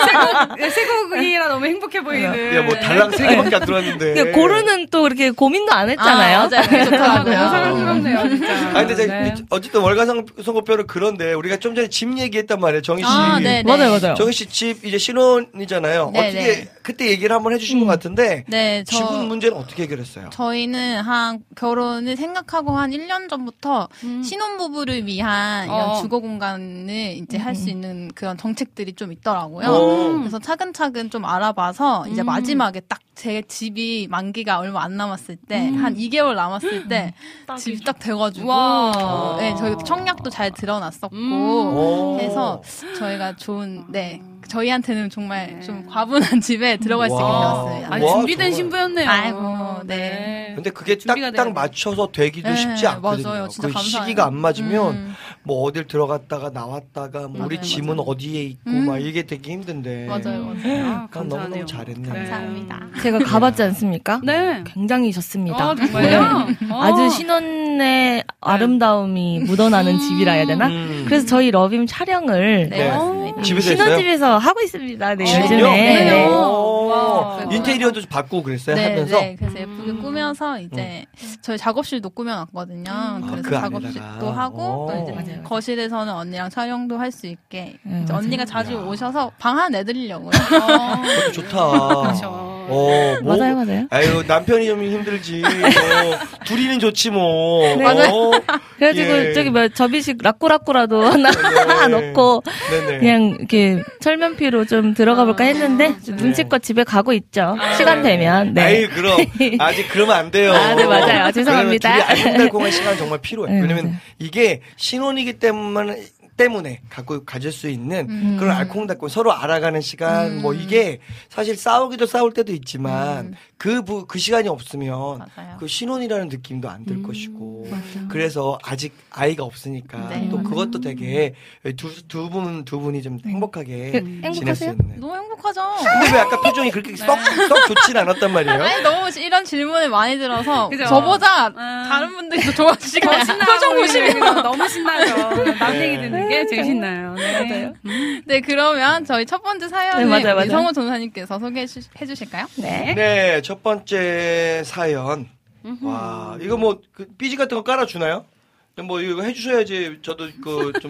세곡이라 너무 행복해 보이는. 야, 뭐 달랑 3개밖에 안 들어왔는데. 고르는 또 이렇게 고민도 안 했잖아요. 맞아요. 좋더라고요. 사랑스럽네요, 진짜. 근데 어쨌든 월간 선거표는 그런데 우리가 좀 전에 집 얘기했단 말이에요, 정희 씨. 맞아요. 정희 씨 집 이제 신혼이잖아요. 어떻게 그때 얘기를 한번 해주신 것 같은데. 네, 지분 문제는 어떻게 해결했어요? 저희는 결혼을 생각하고 한 1년 전부터 신혼부부를 위한 이런 주거 공간을 이제 할 수 있는 그런 정책들이 좀 있더라고요. 그래서 차근차근 좀 알아봐서 이제 마지막에 딱 제 집이 만기가 얼마 안 남았을 때, 한 2개월 남았을 때 집이 딱 돼가지고, 네, 저희 청약도 잘 드러났었고, 해서 저희가 좋은, 저희한테는 정말 좀 과분한 집에 들어갈 수 있게 되었어요. 아니, 준비된 신부였네요. 아이고, 네. 근데 그게 딱딱 맞춰서 되기도 쉽지 않거든요. 맞아요. 진짜 그 감사해요. 시기가 안 맞으면 뭐 어딜 들어갔다가 나왔다가 뭐 우리 짐은 어디에 있고 막 이게 되게 힘든데. 맞아요. 너무너무 잘했네. 감사합니다. 제가 가봤지 않습니까? 네. 굉장히 좋습니다. 정말요? 아주 신혼의 아름다움이 묻어나는 집이라 해야 되나? 그래서 저희 러빔 촬영을 집에서 신혼집에서 하고 있습니다. 네, 요즘에. 네. 와. 인테리어도 바꾸고 그랬어요. 네, 하면서. 네. 그래서 예쁘게 꾸며서 이제 저희 작업실도 꾸며놨거든요. 그래서 그 작업실도 안에다가. 하고 또 이제 맞아요. 거실에서는 언니랑 촬영도 할 수 있게 이제 맞아요. 언니가 자주 오셔서 방 하나 내드리려고요. 그것도 좋다. 그렇죠. 맞아요. 아유, 남편이 좀 힘들지. 둘이는 좋지 뭐. 네. 맞아요. 그래가지고 저기 접이식 라꾸라꾸라도 하나 넣고 네네. 그냥 이렇게 철면피로 좀 들어가 볼까 했는데 좀 눈치껏 집에 가고 있죠. 시간 되면. 네. 아유, 그럼 아직 그러면 안 돼요. 네, 맞아요. 죄송합니다. 둘이 알콩달콩한 시간 정말 필요해. 네, 왜냐면 맞아요. 이게 신혼이기 때문에 가질 수 있는 그런 알콩달콩 서로 알아가는 시간 뭐 이게 사실 싸울 때도 있지만 그 시간이 없으면 맞아요. 그 신혼이라는 느낌도 안 들 것이고 맞아요. 그래서 아직 아이가 없으니까 네. 또 그것도 되게 두 분이 좀 행복하게 지낼 수 행복하세요? 있는. 너무 행복하죠? 근데 왜 아까 표정이 그렇게 썩 좋진 않았단 말이에요? 아니, 너무 이런 질문을 많이 들어서 그죠? 저보다 다른 분들이 더 좋아하시고 표정 보시면 너무 신나죠. 남 얘기 듣는 게 제일 신나요. 네. 네, 그러면 저희 첫 번째 사연을 네, 맞아요. 우리 성우 전사님께서 소개해 주실까요? 네, 첫 번째 사연. 와, 이거 뭐, 삐지 같은 거 깔아주나요? 뭐, 이거 해주셔야지, 저도 좀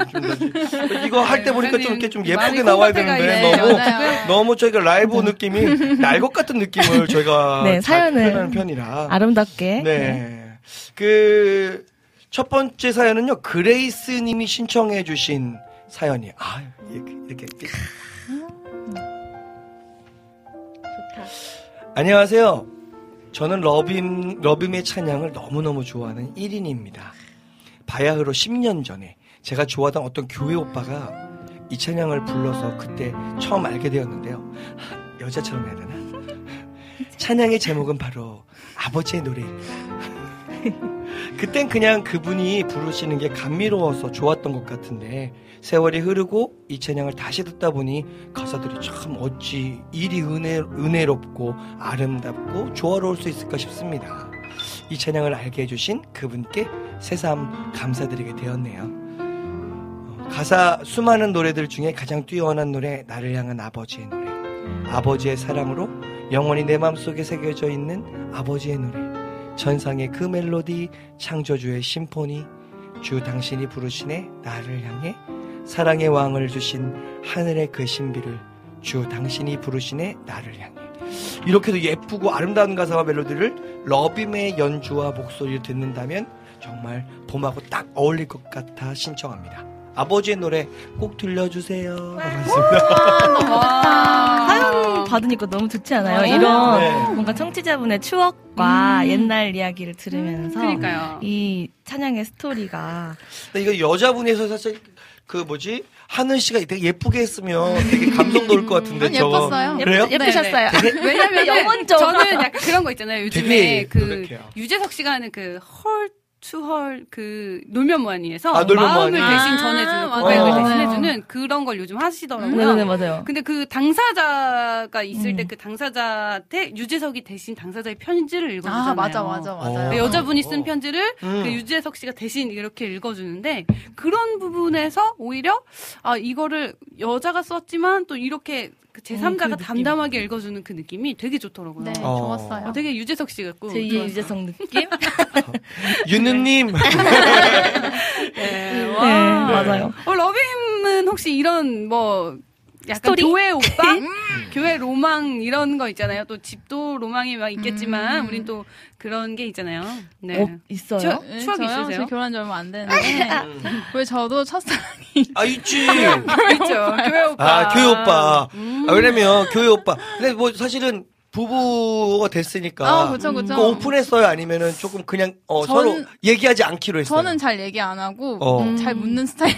이거 할 때 보니까 좀 이렇게 좀 예쁘게 나와야 되는데, 너무 저희가 라이브 느낌이, 날 것 같은 느낌을 저희가 네, 사연을 표현하는 편이라. 아름답게. 네. 첫 번째 사연은요, 그레이스 님이 신청해주신 사연이에요. 아, 이렇게. 안녕하세요. 저는 러빔의 찬양을 너무너무 좋아하는 1인입니다. 바야흐로 10년 전에 제가 좋아하던 어떤 교회 오빠가 이 찬양을 불러서 그때 처음 알게 되었는데요. 여자처럼 해야 되나? 찬양의 제목은 바로 아버지의 노래입니다. 그땐 그냥 그분이 부르시는 게 감미로워서 좋았던 것 같은데 세월이 흐르고 이 찬양을 다시 듣다 보니 가사들이 참 어찌 일이 은혜롭고 아름답고 조화로울 수 있을까 싶습니다. 이 찬양을 알게 해주신 그분께 새삼 감사드리게 되었네요. 가사 수많은 노래들 중에 가장 뛰어난 노래 나를 향한 아버지의 노래, 아버지의 사랑으로 영원히 내 마음속에 새겨져 있는 아버지의 노래, 천상의 그 멜로디, 창조주의 심포니, 주 당신이 부르시네 나를 향해, 사랑의 왕을 주신 하늘의 그 신비를, 주 당신이 부르시네 나를 향해. 이렇게도 예쁘고 아름다운 가사와 멜로디를 러빔의 연주와 목소리를 듣는다면 정말 봄하고 딱 어울릴 것 같아 신청합니다. 아버지의 노래 꼭 들려주세요. 반갑습니다. 사연 받으니까 너무 좋지 않아요? 이런 네. 뭔가 청취자분의 추억과 옛날 이야기를 들으면서 그러니까요. 이 찬양의 스토리가 이거 여자분에서 사실 하늘 씨가 되게 예쁘게 했으면 되게 감성 놓을 것 같은데 저거. 예뻤어요. 그래요? 예쁘셨어요. 왜냐면 영혼적. 저는 약간 그런 거 있잖아요. 요즘에 되게 그 노력해요. 유재석 씨가 하는 그 헐 추헐 그 놀면 뭐하니에서 놀면 마음을 뭐하니. 대신 전해주는 고백을 대신해주는 그런 걸 요즘 하시더라고요. 네, 맞아요. 근데 그 당사자가 있을 때 그 당사자한테 유재석이 대신 당사자의 편지를 읽어주잖아요. 맞아요. 여자분이 쓴 편지를 그 유재석 씨가 대신 이렇게 읽어주는데 그런 부분에서 오히려 이거를 여자가 썼지만 또 이렇게 제3자가 담담하게 읽어주는 그 느낌이 되게 좋더라고요. 네, 좋았어요. 되게 유재석 씨 같고. 제2의 유재석 느낌? 윤우님. 네, 맞아요. 러빙은 혹시 이런 약간 스토리? 교회 오빠? 교회 로망 이런 거 있잖아요. 또 집도 로망이 막 있겠지만 우린 또 그런 게 있잖아요. 네. 있어요? 추억 있으세요? 저 결혼한 지 얼마 안 됐는데 왜 저도 첫사랑이 있지. 있죠. 교회 오빠. 교회 오빠. 왜냐면 교회 오빠. 근데 사실은 부부가 됐으니까. 그쵸. 오픈했어요? 아니면은 조금 그냥, 서로 얘기하지 않기로 했어요? 저는 잘 얘기 안 하고, 잘 묻는 스타일.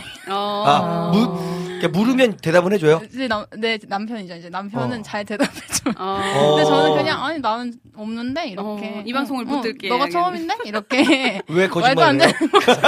물으면 대답은 해줘요? 이제 남편이죠. 이제 남편은 잘 대답해줘. 근데 저는 그냥, 아니, 나는 없는데? 이렇게. 이 방송을 못 들게. 너가 처음인데? 이렇게. 왜 거짓말을 해요?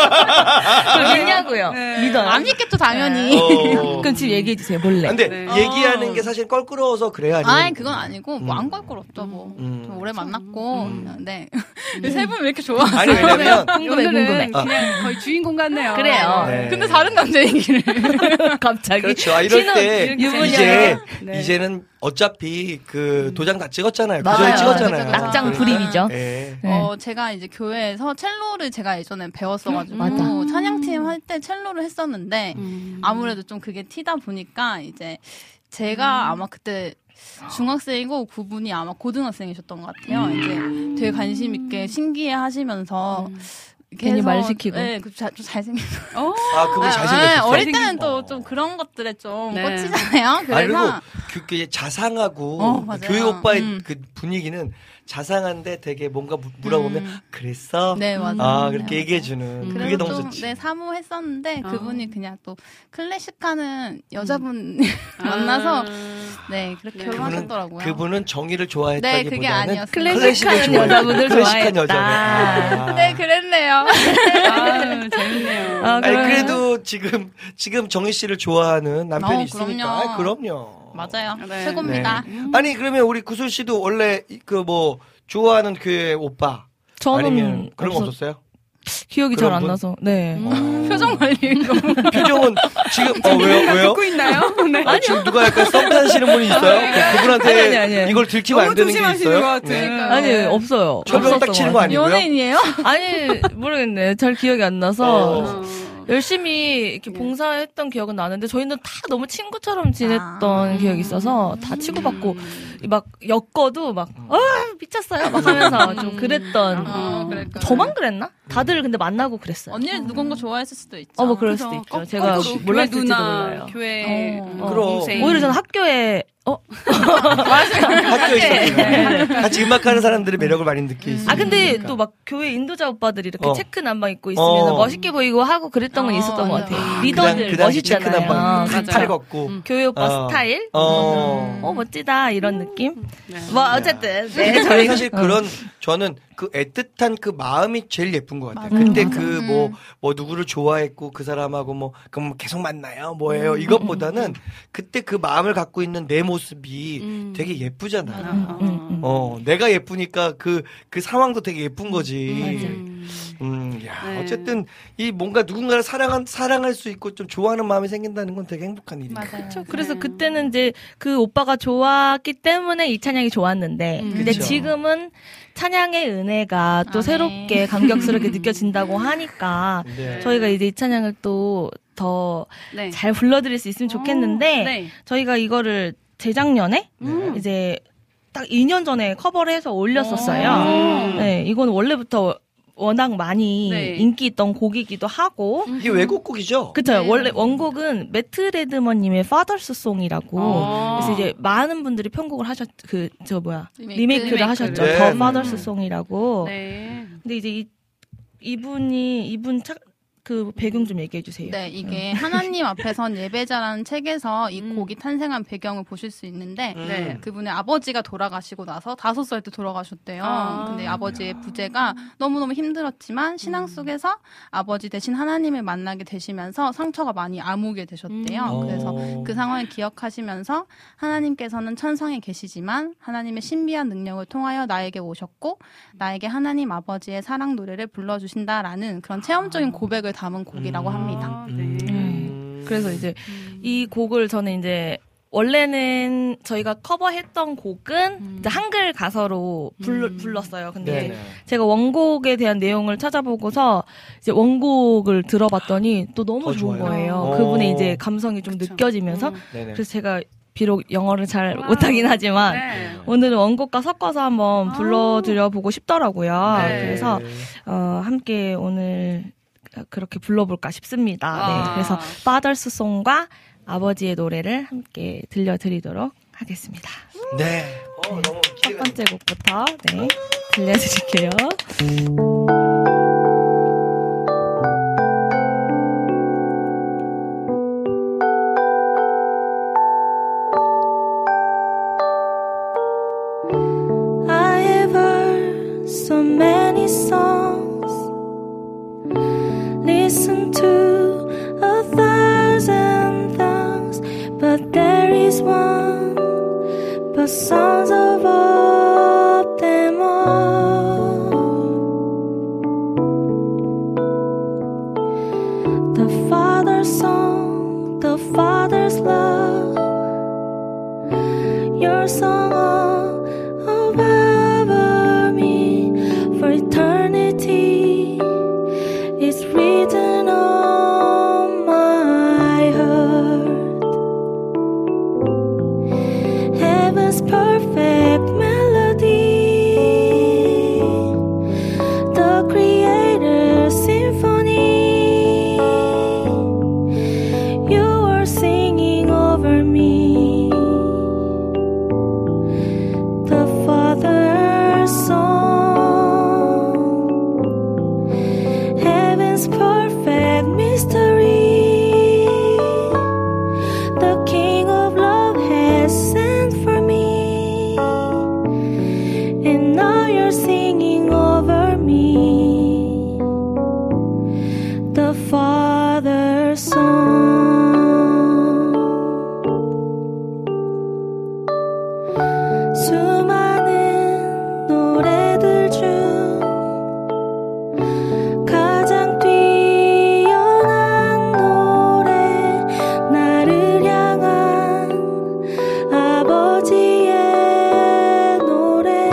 믿냐고요? 믿어요? 안 믿겠죠, 당연히. 그럼 지금 얘기해주세요, 몰래. 근데 얘기하는 게 사실 껄끄러워서 그래요? 아니면? 아니, 그건 아니고, 안 껄끄럽죠, 좀 오래 만났고. 네. 세 분 왜 이렇게 좋아? 아니, 왜냐면. 궁금해. 그냥 거의 주인공 같네요. 그래요. 네. 근데 다른 남자 얘기를. 갑자기. 그렇죠. 이럴 때, 유부녀. 이제는 어차피 그 도장 다 찍었잖아요. 맞아요. 구절 찍었잖아요. 낙장 불입이죠. 네. 제가 이제 교회에서 첼로를 제가 예전에 배웠어가지고 맞아. 찬양팀 할 때 첼로를 했었는데 아무래도 좀 그게 튀다 보니까 이제 제가 아마 그때 중학생이고 그분이 아마 고등학생이셨던 것 같아요. 이제 되게 관심 있게 신기해 하시면서 괜히 말 시키고. 네, 좀 잘생겼어. 그분이 잘생겼어요. 어릴 때는 또 좀 그런 것들에 좀 꽂히잖아요. 그래서 그리고 자상하고 교회 오빠의 그 분위기는 자상한데 되게 뭔가 물어보면 그랬어? 네, 맞아요. 그렇게 얘기해주는 그게 너무 좋지. 네, 사모했었는데 그분이 그냥 또 클래식하는 여자분 만나서 네, 그렇게 결혼하셨더라고요. 그분은 정의를 좋아했다기보다는 그게 아니었어요. 클래식한 여자분을 좋아했다. 네, 그랬네요. 재밌네요. 그래도 지금 정희 씨를 좋아하는 남편이 있으니까. 그럼요. 맞아요. 최고입니다. 아니 그러면 우리 구슬 씨도 원래 좋아하는 교회 오빠 저는 아니면 그런 거 없었어요? 기억이 잘 안 나서. 네. 표정 관리 표정은 지금 왜요? 듣고 있나요? 네. 지금 누가 약간 썸 타시는 분이 있어요? 그분한테 아니. 이걸 들키면 안 되는 게 있어요? 것 같아요. 아니 없어요. 철병 딱 치는 거 아니고요? 연예인이에요? 아니 모르겠네. 잘 기억이 안 나서. 열심히 이렇게 봉사했던 기억은 나는데 저희는 다 너무 친구처럼 지냈던 기억이 있어서 다 치고받고 막 엮어도 막 미쳤어요 막 하면서 좀 그랬던 저만 그랬나? 다들 근데 만나고 그랬어요. 언니를 누군가 좋아했을 수도 있죠. 뭐 그럴 수도 있죠. 제가 몰랐을지도 몰라요. 교회 그럼 오히려 저는 학교에 학교에 있었구나. 같이 음악하는 사람들의 매력을 많이 느낄 수 있으니까. 근데 또 막 교회 인도자 오빠들이 이렇게 체크 남방 입고 있으면 멋있게 보이고 하고 그랬던 건 있었던 것 같아요. 리더들 멋있잖아요. 팔 걷고 교회 오빠 스타일? 멋지다 이런 느낌? 어쨌든 저희 사실 저는 그 애틋한 그 마음이 제일 예쁜 것 같아요. 그때 뭐 누구를 좋아했고 그 사람하고 그럼 계속 만나요 뭐예요 이것보다는 그때 그 마음을 갖고 있는 내 모습이 되게 예쁘잖아요. 내가 예쁘니까 그 상황도 되게 예쁜 거지. 어쨌든 이 뭔가 누군가를 사랑할 수 있고 좀 좋아하는 마음이 생긴다는 건 되게 행복한 일이에요. 그렇죠. 그래서 그때는 이제 그 오빠가 좋았기 때문에 이 찬양이 좋았는데, 근데 지금은 찬양의 은혜가 또 새롭게 감격스럽게 느껴진다고 하니까 저희가 이제 이 찬양을 또 더 잘 불러드릴 수 있으면 좋겠는데 저희가 이거를 재작년에 이제 딱 2년 전에 커버를 해서 올렸었어요. 네, 이건 원래부터 워낙 많이 인기 있던 곡이기도 하고. 이게 외국곡이죠? 그쵸. 원래 원곡은 매트 레드먼님의 Father's Song이라고. 그래서 이제 많은 분들이 편곡을 리메이크를 하셨죠. 네. The Father's Song이라고. 근데 이제 이분 그 배경 좀 얘기해 주세요. 네, 이게 하나님 앞에선 예배자라는 책에서 이 곡이 탄생한 배경을 보실 수 있는데 그분의 아버지가 돌아가시고 나서 5살 때 돌아가셨대요. 근데 아버지의 부재가 너무너무 힘들었지만 신앙 속에서 아버지 대신 하나님을 만나게 되시면서 상처가 많이 아무게 되셨대요. 그래서 그 상황을 기억하시면서 하나님께서는 천상에 계시지만 하나님의 신비한 능력을 통하여 나에게 오셨고 나에게 하나님 아버지의 사랑 노래를 불러주신다라는 그런 체험적인 고백을 담은 곡이라고 합니다. 그래서 이제 이 곡을 저는 이제 원래는 저희가 커버했던 곡은 이제 한글 가사로 불렀어요. 근데 제가 원곡에 대한 내용을 찾아보고서 이제 원곡을 들어봤더니 또 너무 좋은 거예요. 그분의 이제 감성이 좀 느껴지면서 그래서 제가 비록 영어를 잘 못하긴 하지만 오늘은 원곡과 섞어서 한번 불러드려보고 싶더라고요. 그래서 함께 오늘 그렇게 불러볼까 싶습니다. 네, 그래서 Father's Song과 아버지의 노래를 함께 들려드리도록 하겠습니다. 네. 너무 첫 번째 곡부터 들려드릴게요. I have heard so many songs, listen to 1,000 tongues, but there is one, but sons of them all. The Father's song, the Father's love, your song over me for eternity is written on my heart. Heaven's perfect melody, the Creator's symphony, you are singing over me. The Father's song, heaven's perfect mystery, the King of love has sent for me, and now you're singing over me. The Father's song. 수많은 노래들 중 가장 뛰어난 노래, 나를 향한 아버지의 노래.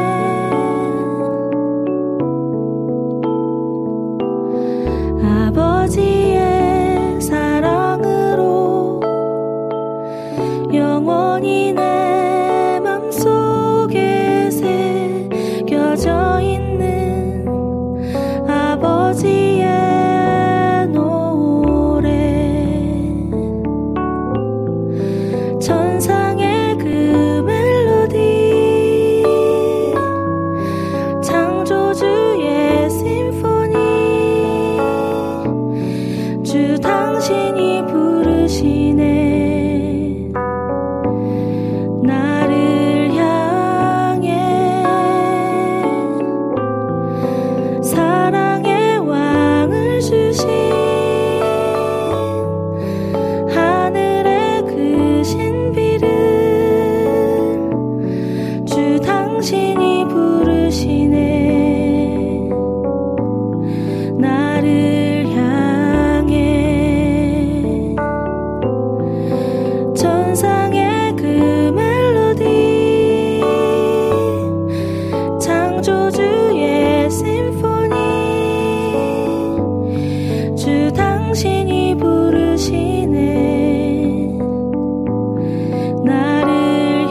아버지의 사랑으로 영원히 내 맘속에 새겨져 있는 아버지의 노래. 천상의 그 멜로디, 창조주의 심포니, 주 당신이 부르시네. 나를 향해 사랑의 왕을 주신 하늘의 그 신비를 주 당신이 부르시네. 나를 향해 천상의 그 멜로디, 창조주의 심포니, 주 당신이 부르시네. 나를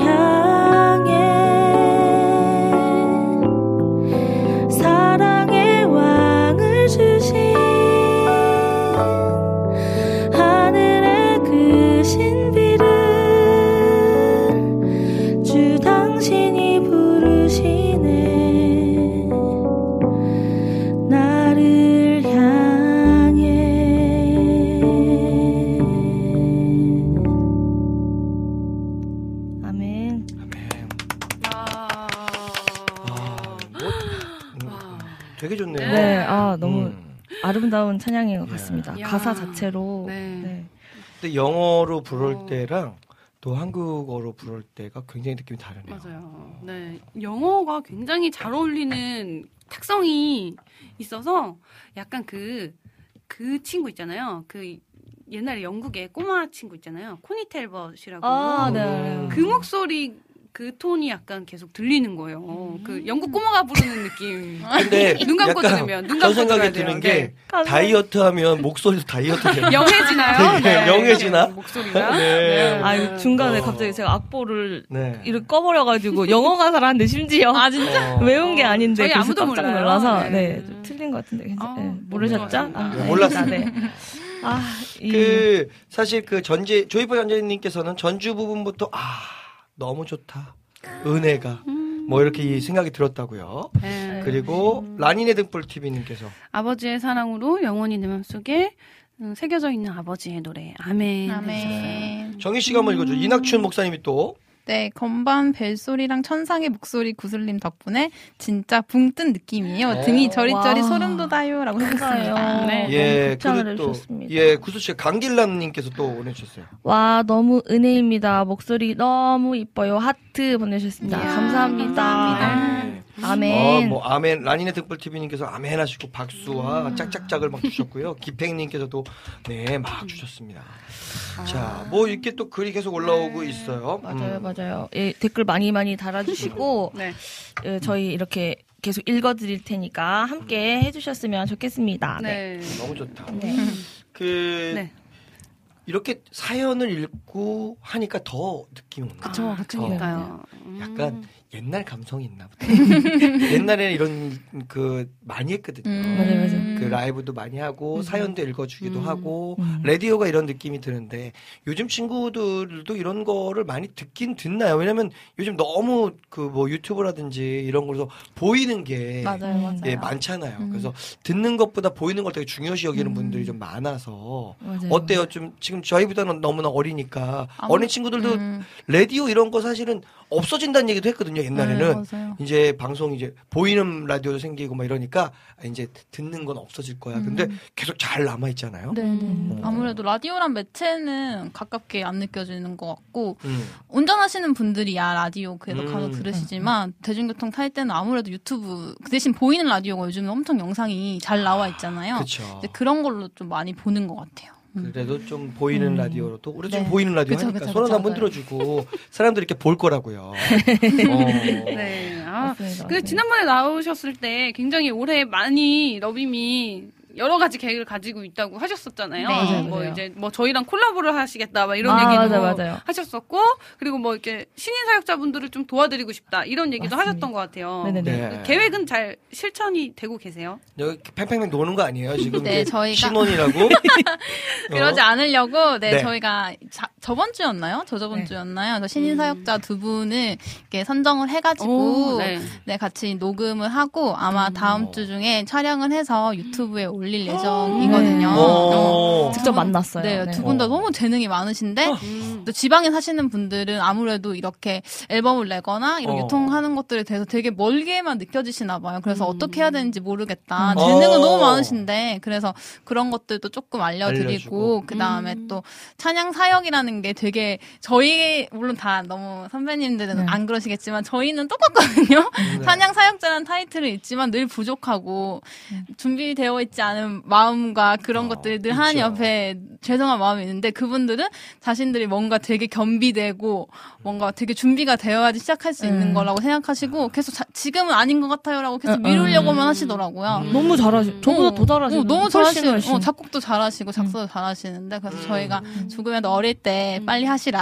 향해 사랑의 왕을 주신 너무 아름다운 찬양인 것 같습니다. 가사 자체로. 네. 근데 영어로 부를 때랑 또 한국어로 부를 때가 굉장히 느낌이 다르네요. 맞아요. 네. 영어가 굉장히 잘 어울리는 특성이 있어서 약간 그 친구 있잖아요. 그 옛날에 영국의 꼬마 친구 있잖아요. 코니 텔벗이라고. 네. 그 목소리 그 톤이 약간 계속 들리는 거예요. 그 영국 꼬마가 부르는 느낌. 근데 눈 감고 들으면 눈 감고 저 생각이 들어야 드는 돼요. 게 다이어트 하면 목소리도 다이어트 되나요? 영해지나요? 네, 영해지나? 목소리가. 네. 아, 중간에 갑자기 제가 악보를 이렇게 꺼버려가지고 영어 가사를 하는데 심지어 진짜? 외운 게 아닌데 저희 그래서 아무도 깜짝 몰라요. 놀라서 네. 좀 틀린 것 같은데 모르셨죠? 몰랐어요. 네. 사실 그 조이퍼 전재님께서는 전주 부분부터 너무 좋다. 은혜가 뭐 이렇게 생각이 들었다고요. 네. 그리고 라니네 등불 TV님께서 아버지의 사랑으로 영원히 내 맘속에 새겨져 있는 아버지의 노래 아멘. 아멘. 정희 씨가 한번 읽어줘. 이낙춘 목사님이 또 네, 건반 벨소리랑 천상의 목소리 구슬림 덕분에 진짜 붕 뜬 느낌이에요. 등이 저리저리 소름 돋아요라고 했어요. 네. 그리고 또 구수 씨가 강길남님께서 또 보내주셨어요. 와, 너무 은혜입니다. 목소리 너무 이뻐요. 하트 보내주셨습니다. 감사합니다. 아멘. 아멘. 라니네 등불 TV님께서 아멘 하시고 박수와 짝짝짝을 막 주셨고요. 기팽님께서도 막 주셨습니다. 자, 이렇게 또 글이 계속 올라오고 있어요. 맞아요. 예, 댓글 많이 달아주시고 저희 이렇게 계속 읽어드릴 테니까 함께 해주셨으면 좋겠습니다. 네. 너무 좋다. 이렇게 사연을 읽고 하니까 더 느낌이 오나. 그쵸. 그러니까요. 약간 옛날 감성이 있나 보다. 옛날에는 이런 많이 했거든요. 맞아요. 그 라이브도 많이 하고 사연도 읽어주기도 하고 라디오가 이런 느낌이 드는데 요즘 친구들도 이런 거를 많이 듣긴 듣나요? 왜냐면 요즘 너무 유튜브라든지 이런 거에서 보이는 게 맞아요. 많잖아요. 그래서 듣는 것보다 보이는 걸 되게 중요시 여기는 분들이 좀 많아서 어때요? 좀 지금 저희보다는 너무나 어리니까 어린 친구들도 라디오 이런 거 사실은 없어진다는 얘기도 했거든요. 옛날에는 이제 방송 이제 보이는 라디오도 생기고 막 이러니까 이제 듣는 건 없어질 거야. 근데 계속 잘 남아 있잖아요. 아무래도 라디오란 매체는 가깝게 안 느껴지는 것 같고 운전하시는 분들이야 라디오 그래도 가서 들으시지만 대중교통 탈 때는 아무래도 유튜브 그 대신 보이는 라디오가 요즘은 엄청 영상이 잘 나와 있잖아요. 이제 그런 걸로 좀 많이 보는 것 같아요. 그래도 좀 보이는 라디오로 또 우리 좀 보이는 라디오 하니까 손을 한번 들어주고 사람들이 이렇게 볼 거라고요. 네. 그 지난번에 나오셨을 때 굉장히 올해 많이 러빔이 여러 가지 계획을 가지고 있다고 하셨었잖아요. 맞아요. 이제 저희랑 콜라보를 하시겠다, 이런 얘기도 맞아요. 하셨었고, 그리고 이렇게 신인 사역자분들을 좀 도와드리고 싶다, 이런 얘기도 하셨던 것 같아요. 네. 계획은 잘 실천이 되고 계세요? 여기 팽팽팽 노는 거 아니에요? 지금 저희가 신혼이라고? 그러지 않으려고 저희가 저번 주였나요? 저저번 주였나요? 그래서 신인 사역자 두 분을 이렇게 선정을 해가지고 같이 녹음을 하고 아마 다음 주 중에 촬영을 해서 유튜브에 올릴 예정이거든요. 직접 만났어요. 두 분 다 너무 재능이 많으신데 또 지방에 사시는 분들은 아무래도 이렇게 앨범을 내거나 이런 유통하는 것들에 대해서 되게 멀게만 느껴지시나 봐요. 그래서 어떻게 해야 되는지 모르겠다. 재능은 너무 많으신데 그래서 그런 것들도 조금 알려드리고 그다음에 또 찬양 사역이라는 게 되게 저희 물론 다 너무 선배님들은 안 그러시겠지만 저희는 똑같거든요. 찬양 사역자라는 타이틀은 있지만 늘 부족하고 준비되어 있지 않은 마음과 그런 것들이 늘 하나님 앞에 죄송한 마음이 있는데 그분들은 자신들이 뭔가 되게 겸비되고 뭔가 되게 준비가 되어야지 시작할 수 있는 거라고 생각하시고 계속 지금은 아닌 것 같아요라고 계속 미루려고만 하시더라고요. 너무 잘하시고 저보다 더 잘하시고 너무 잘하시고 작곡도 잘하시고 작사도 잘하시는데 그래서 저희가 죽으면 어릴 때 빨리 하시라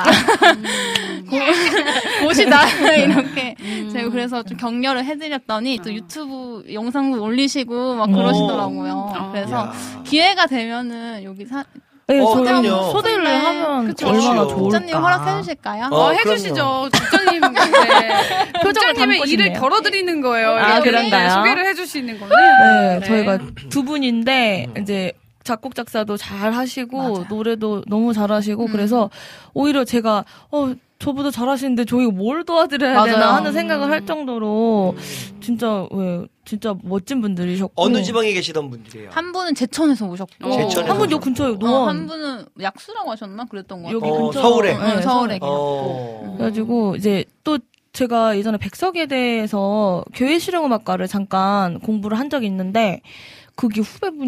보시다 이렇게 제가 그래서 좀 격려를 해드렸더니 또 유튜브 영상도 올리시고 막 그러시더라고요. 그래서 기회가 되면은 여기 초대를 하면 얼마나 좋을까. 국장님 허락해 주실까요? 해주시죠. 국장님. 국장님의 일을 덜어드리는 거예요. 그런가요? 소개를 해주시는 거는. 저희가 두 분인데 이제 작곡 작사도 잘 하시고 맞아요. 노래도 너무 잘하시고 그래서 오히려 제가 저보다 잘하시는데 저희가 뭘 도와드려야 맞아요. 되나 하는 생각을 할 정도로 진짜 멋진 분들이셨고 어느 지방에 계시던 분들이에요? 한 분은 제천에서 오셨고 제천에서 한 분 요 근처에 노원 한 분은 약수라고 하셨나 그랬던 것 여기 같아요. 근처 서울에. 네, 서울에 계셨고 그래가지고 이제 또 제가 예전에 백석예대에서 교회 실용음악과를 잠깐 공부를 한 적이 있는데 거기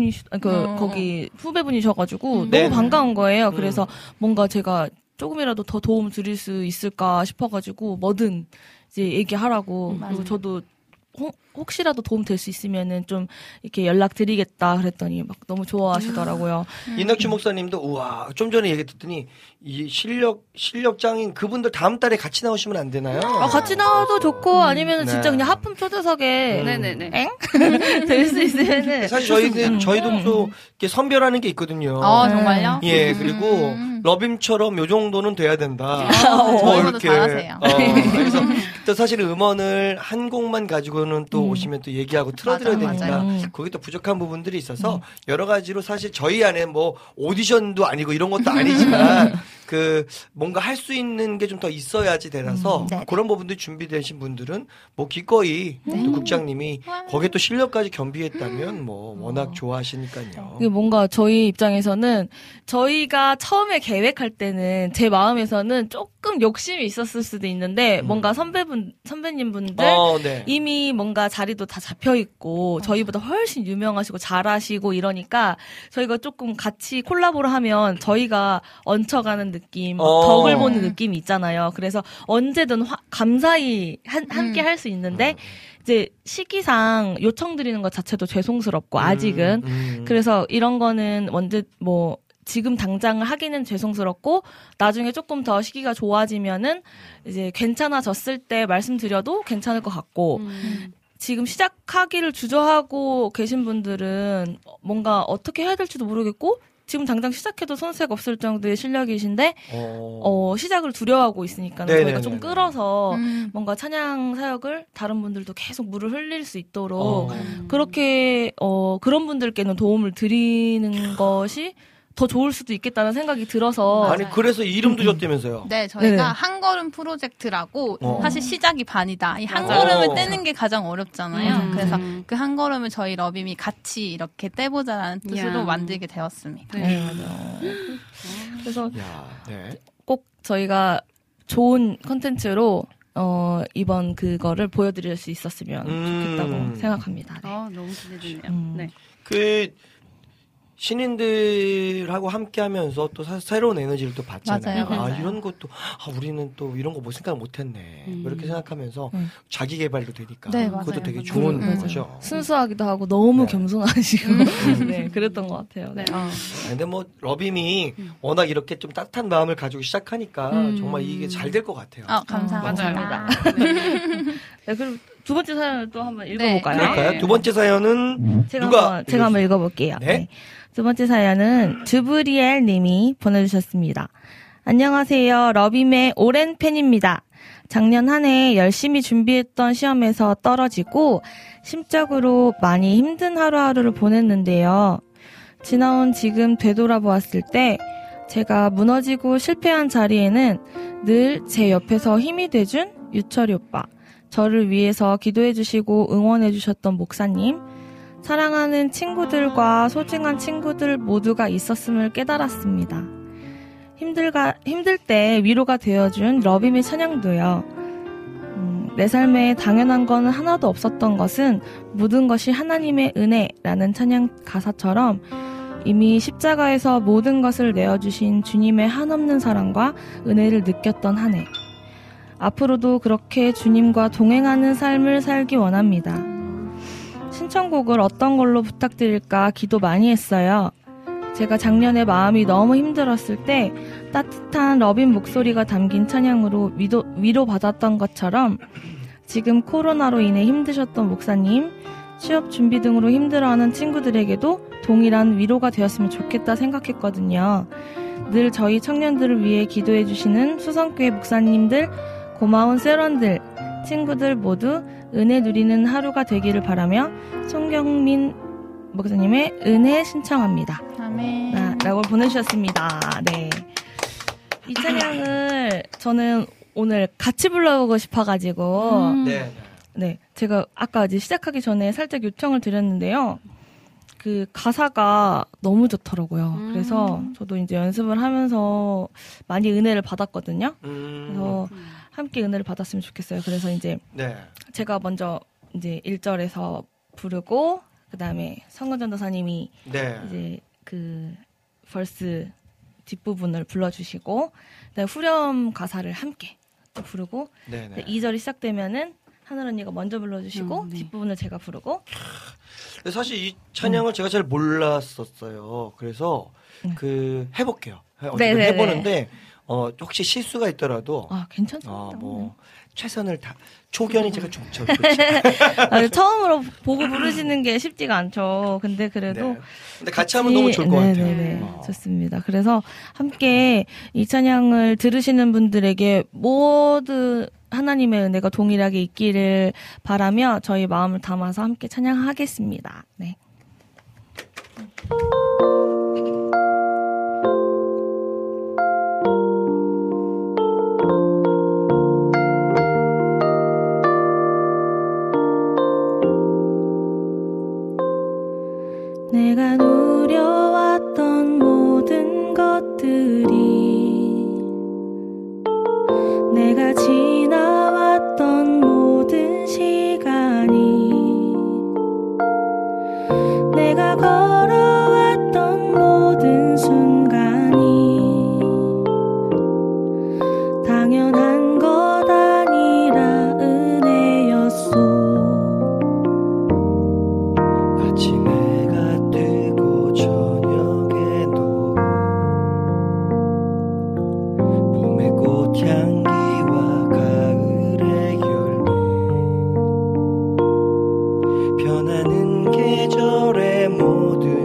거기 후배분이셔가지고 너무 네네. 반가운 거예요. 그래서 뭔가 제가 조금이라도 더 도움 드릴 수 있을까 싶어가지고 뭐든 이제 얘기하라고 그리고 저도 혹시라도 도움 될 수 있으면은 좀 이렇게 연락 드리겠다 그랬더니 막 너무 좋아하시더라고요. 이낙주 목사님도 우와 좀 전에 얘기 듣더니 이 실력장인 그분들 다음 달에 같이 나오시면 안 되나요? 같이 나와도 좋고 아니면 네. 진짜 그냥 하품 초대석에 네네네. 될 수 있으면은 사실 저희도 또 이렇게 선별하는 게 있거든요. 정말요? 예, 그리고 러빔처럼 요 정도는 돼야 된다. 저희보다 잘하세요. 그래서 또 사실 음원을 한 곡만 가지고는 또 오시면 또 얘기하고 틀어드려야 되니까 거기 또 부족한 부분들이 있어서 여러 가지로 사실 저희 안에 뭐 오디션도 아니고 이런 것도 아니지만 그 뭔가 할 수 있는 게 좀 더 있어야지 되라서 그런 부분들이 준비되신 분들은 뭐 기꺼이 또 국장님이 거기에 또 실력까지 겸비했다면 뭐 워낙 좋아하시니까요. 이게 뭔가 저희 입장에서는 저희가 처음에 계획할 때는 제 마음에서는 조금 욕심이 있었을 수도 있는데 뭔가 선배님분들 네. 이미 뭔가 자리도 다 잡혀 있고 저희보다 훨씬 유명하시고 잘하시고 이러니까 저희가 조금 같이 콜라보를 하면 저희가 얹혀가는 느낌, 덕을 보는 느낌이 있잖아요. 그래서 언제든 감사히 함께 할 수 있는데 이제 시기상 요청드리는 것 자체도 죄송스럽고 아직은 그래서 이런 거는 언제 뭐 지금 당장 하기는 죄송스럽고 나중에 조금 더 시기가 좋아지면은 이제 괜찮아졌을 때 말씀드려도 괜찮을 것 같고 지금 시작하기를 주저하고 계신 분들은 뭔가 어떻게 해야 될지도 모르겠고 지금 당장 시작해도 손색 없을 정도의 실력이신데 시작을 두려워하고 있으니까 저희가 좀 끌어서 뭔가 찬양 사역을 다른 분들도 계속 물을 흘릴 수 있도록 그렇게 그런 분들께는 도움을 드리는 것이 더 좋을 수도 있겠다는 생각이 들어서 아니 그래서 이름도 줬다면서요? 네, 저희가 한 걸음 프로젝트라고 사실 시작이 반이다. 이 한 걸음을 떼는 게 가장 어렵잖아요. 그래서 그 한 걸음을 저희 러빔이 같이 이렇게 떼보자라는 뜻으로 만들게 되었습니다. 네, 맞아요. 그래서 꼭 저희가 좋은 컨텐츠로 이번 그거를 보여드릴 수 있었으면 좋겠다고 생각합니다. 네. 너무 기대되네요. 네. 그 신인들하고 함께 하면서 또 새로운 에너지를 또 받잖아요. 맞아요. 이런 것도, 우리는 또 이런 거 뭐 생각 못 했네. 이렇게 생각하면서 자기 개발도 되니까. 그것도 되게 좋은 거죠. 순수하기도 하고 너무 겸손하시고. 네, 그랬던 것 같아요. 네. 근데 뭐, 러빔이 워낙 이렇게 좀 따뜻한 마음을 가지고 시작하니까 정말 이게 잘 될 것 같아요. 감사합니다. 네, 그럼 두 번째 사연을 또 한번 읽어볼까요? 그럴까요? 두 번째 사연은 제가 한번 읽어볼게요. 네. 두 번째 사연은 주브리엘 님이 보내주셨습니다. 안녕하세요. 러빔의 오랜 팬입니다. 작년 한 해 열심히 준비했던 시험에서 떨어지고 심적으로 많이 힘든 하루하루를 보냈는데요. 지나온 지금 되돌아보았을 때 제가 무너지고 실패한 자리에는 늘 제 옆에서 힘이 돼준 유철이 오빠, 저를 위해서 기도해주시고 응원해주셨던 목사님, 사랑하는 친구들과 소중한 친구들 모두가 있었음을 깨달았습니다. 힘들 때 위로가 되어준 러빔의 찬양도요. 내 삶에 당연한 건 하나도 없었던 것은 모든 것이 하나님의 은혜라는 찬양 가사처럼 이미 십자가에서 모든 것을 내어주신 주님의 한없는 사랑과 은혜를 느꼈던 한 해. 앞으로도 그렇게 주님과 동행하는 삶을 살기 원합니다. 신청곡을 어떤 걸로 부탁드릴까 기도 많이 했어요. 제가 작년에 마음이 너무 힘들었을 때 따뜻한 러빔 목소리가 담긴 찬양으로 위로받았던 것처럼 지금 코로나로 인해 힘드셨던 목사님, 취업 준비 등으로 힘들어하는 친구들에게도 동일한 위로가 되었으면 좋겠다 생각했거든요. 늘 저희 청년들을 위해 기도해주시는 수성교회 목사님들, 고마운 세런들, 친구들 모두 은혜 누리는 하루가 되기를 바라며 송경민 목사님의 은혜 신청합니다. 아멘. 라고 보내주셨습니다. 네. 이 찬양을 저는 오늘 같이 불러보고 싶어가지고. 네. 제가 아까 이제 시작하기 전에 살짝 요청을 드렸는데요. 그 가사가 너무 좋더라고요. 그래서 저도 이제 연습을 하면서 많이 은혜를 받았거든요. 그래서 함께 은혜를 받았으면 좋겠어요. 그래서 이제 제가 먼저 이제 1절에서 부르고 그 다음에 성근전도사님이 이제 그 벌스 뒷부분을 불러주시고 그다음에 후렴 가사를 함께 또 부르고 2절이 시작되면은 하늘 언니가 먼저 불러주시고 뒷부분을 제가 부르고. 사실 이 찬양을 제가 잘 몰랐었어요. 그래서 그 해볼게요. 해보는데 혹시 실수가 있더라도 괜찮습니다. 뭐 최선을 다 초견이 제가 좋죠. 처음으로 보고 부르시는 게 쉽지가 않죠. 근데 그래도 근데 같이 하면 너무 좋을 것 같아요. 좋습니다. 그래서 함께 이 찬양을 들으시는 분들에게 모두 하나님의 은혜가 동일하게 있기를 바라며 저희 마음을 담아서 함께 찬양하겠습니다. 네. 내가 누려왔던 모든 것들이 내가 지나왔던 모든 시간이 내가 걸어왔던 모든 순간이 당연한 것 아니라 은혜였소. 아침에가 되고 저녁에도 봄의 꽃향기와 가을의 열매 변하는 계절의 모든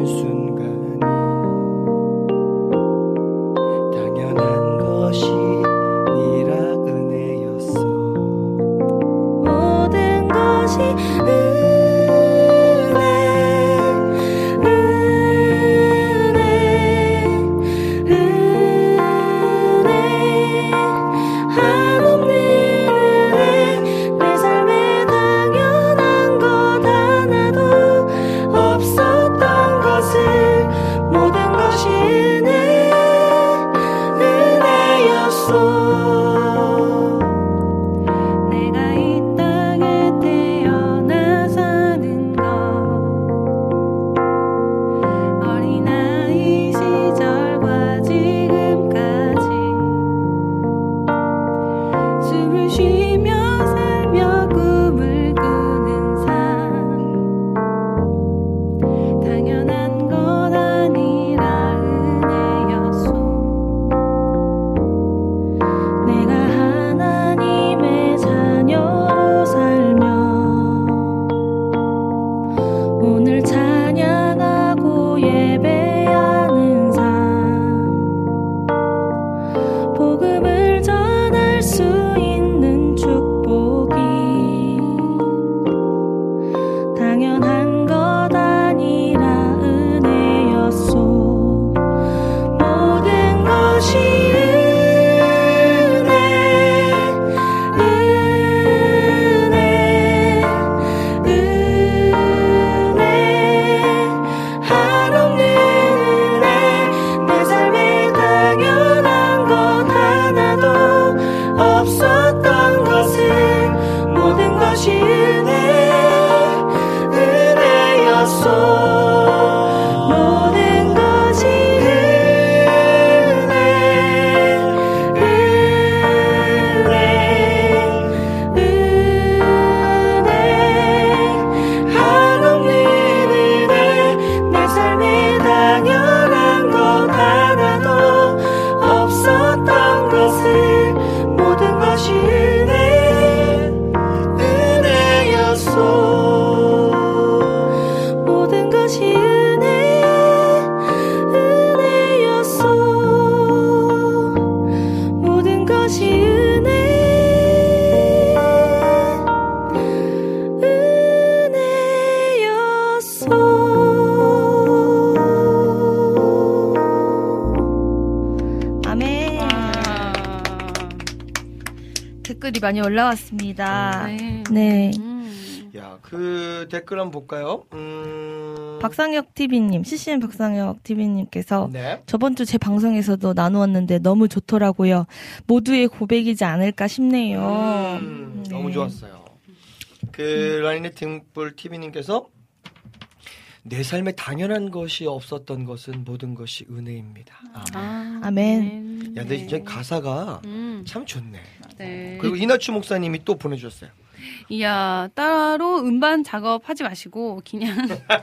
많이 올라왔습니다. 네. 야, 그 댓글 한번 볼까요? 박상혁 TV님, CCM 박상혁 TV님께서 네. 저번 주 제 방송에서도 나누었는데 너무 좋더라고요. 모두의 고백이지 않을까 싶네요. 네. 너무 좋았어요. 그 라인의 등불 TV님께서 내 삶에 당연한 것이 없었던 것은 모든 것이 은혜입니다. 아멘. 야, 근데 이제 가사가 참 좋네. 네. 그리고 이나추 목사님이 또 보내주셨어요. 이야, 따로 음반 작업하지 마시고 그냥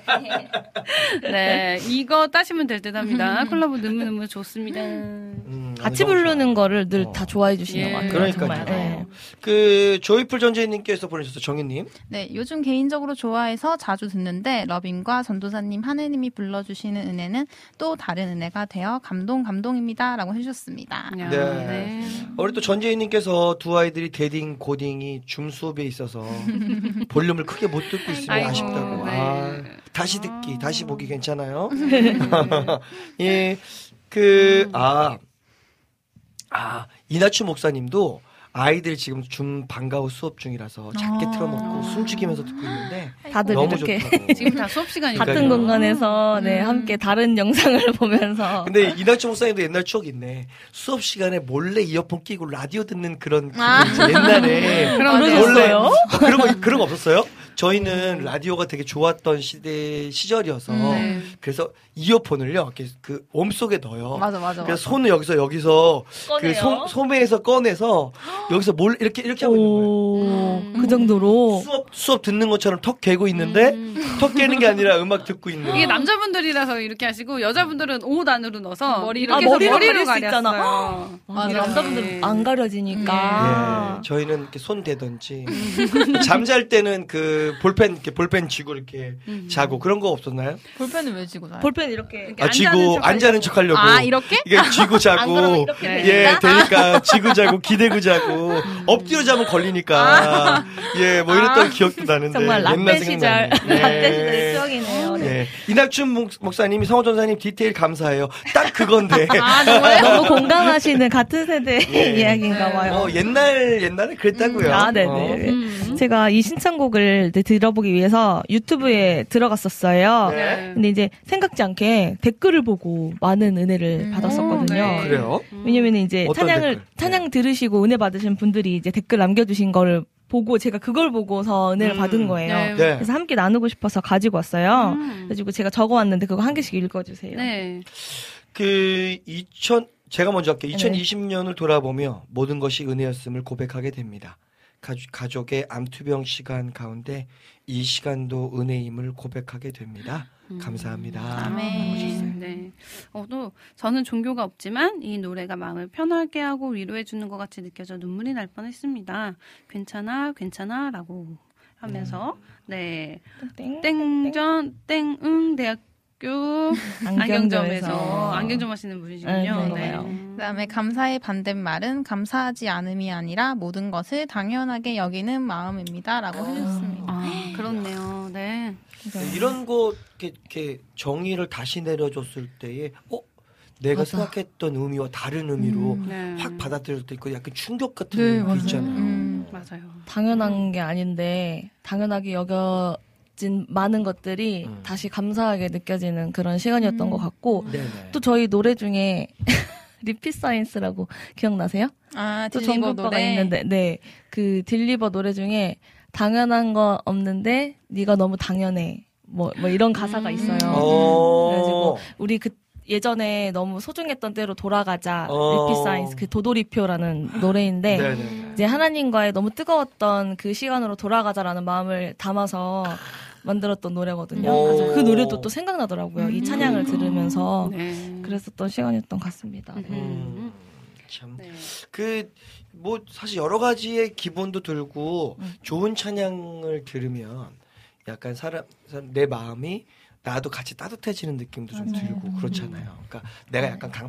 네, 이거 따시면 될 듯 합니다. 콜라보 너무너무 좋습니다. 같이 부르는 거를 늘 다 좋아해 주시는 것 같아요. 그러니까요. 정말. 네. 그 조이풀 전재희님께서 보내주셨어요. 정희님. 네, 요즘 개인적으로 좋아해서 자주 듣는데 러빈과 전도사님 하느님이 불러주시는 은혜는 또 다른 은혜가 되어 감동입니다라고 해주셨습니다. 네. 우리 또 전재희님께서 두 아이들이 대딩 고딩이 줌 수업에 있어서 볼륨을 크게 못 듣고 있으니 아쉽다고. 네. 아, 다시 듣기, 다시 보기 괜찮아요? 네. 예, 이나추 목사님도 아이들 지금 줌 방과후 수업 중이라서 작게 틀어놓고 숨 죽이면서 듣고 있는데 다들 너무 이렇게 좋다고. 지금 다 수업 시간이니까 같은 공간에서 네, 함께 다른 영상을 보면서. 근데 이나추 목사님도 옛날 추억 있네. 수업 시간에 몰래 이어폰 끼고 라디오 듣는 그런 기분 옛날에 그러셨어요? 그런 거 없었어요? 저희는 라디오가 되게 좋았던 시절이어서 그래서 이어폰을요 이렇게 그 몸속에 넣어요. 맞아. 그래서 손을 여기서 그 소매에서 꺼내서 여기서 이렇게 하고 있는 거예요. 그 정도로 수업 듣는 것처럼 턱 개고 있는데 턱 깨는 게 아니라 음악 듣고 있는. 이게 남자분들이라서 이렇게 하시고 여자분들은 옷 안으로 넣어서 머리로 머리로 가릴 수 있잖아. 가렸어요. 남자분들은 안 가려지니까. 예, 저희는 이렇게 손 대던지 잠잘 때는 그 볼펜 쥐고 이렇게 자고 그런 거 없었나요? 볼펜은 왜 쥐고 자요? 볼펜 이렇게 쥐고 안 자는 척 하려고. 이렇게? 이게 쥐고 자고. 되니까 쥐고 자고 기대고 자고 엎드려 자면 걸리니까. 예, 뭐 이랬던 기억도 나는데. 정말 라떼 시절, 라떼 시절의 추억이네요. 네. 이낙춘 목사님이 성호 전사님 디테일 감사해요. 딱 그건데. 너무 공감하시는 같은 세대 이야기인가 봐요. 옛날에 그랬다고요. 네네. 제가 이 신청곡을 들어보기 위해서 유튜브에 들어갔었어요. 네. 근데 이제 생각지 않게 댓글을 보고 많은 은혜를 받았었거든요. 그래요? 왜냐면 이제 댓글? 찬양 들으시고 은혜 받으신 분들이 이제 댓글 남겨주신 거를 보고 제가 그걸 보고서 은혜를 받은 거예요. 네. 그래서 함께 나누고 싶어서 가지고 왔어요. 그래가지고 제가 적어왔는데 그거 한 개씩 읽어주세요. 네. 제가 먼저 할게요. 2020년을 돌아보며 모든 것이 은혜였음을 고백하게 됩니다. 가족의 암투병 시간 가운데 이 시간도 은혜임을 고백하게 됩니다. 감사합니다. 아멘. 네. 또 저는 종교가 없지만 이 노래가 마음을 편하게 하고 위로해 주는 것 같이 느껴져 눈물이 날 뻔했습니다. 괜찮아라고 하면서 땡응 대학교 안경점에서 안경점 하시는 분이시군요. 그다음에 감사의 반대말은 감사하지 않음이 아니라 모든 것을 당연하게 여기는 마음입니다라고 해주셨습니다. 그렇네요. 네. 이런 거 이렇게 정의를 다시 내려줬을 때에 내가 생각했던 의미와 다른 의미로 확 받아들일 때 있고 약간 충격 같은 게 있잖아요. 맞아요. 당연한 게 아닌데 당연하게 여겨진 많은 것들이 다시 감사하게 느껴지는 그런 시간이었던 것 같고 또 저희 노래 중에 리피 사이언스라고 기억나세요? 또 딜리버 전국가가 노래 있는데 그 딜리버 노래 중에 당연한 거 없는데 네가 너무 당연해 뭐 이런 가사가 있어요. 그래가지고 우리 예전에 너무 소중했던 때로 돌아가자 리피 사이언스 그 도도리표라는 노래인데 이제 하나님과의 너무 뜨거웠던 그 시간으로 돌아가자라는 마음을 담아서 만들었던 노래거든요. 그래서 그 노래도 또 생각나더라고요. 이 찬양을 들으면서 그랬었던 시간이었던 것 같습니다. 참. 뭐 사실 여러 가지의 기본도 들고 좋은 찬양을 들으면 약간 내 마음이 나도 같이 따뜻해지는 느낌도 좀 들고 그렇잖아요. 그러니까 내가 약간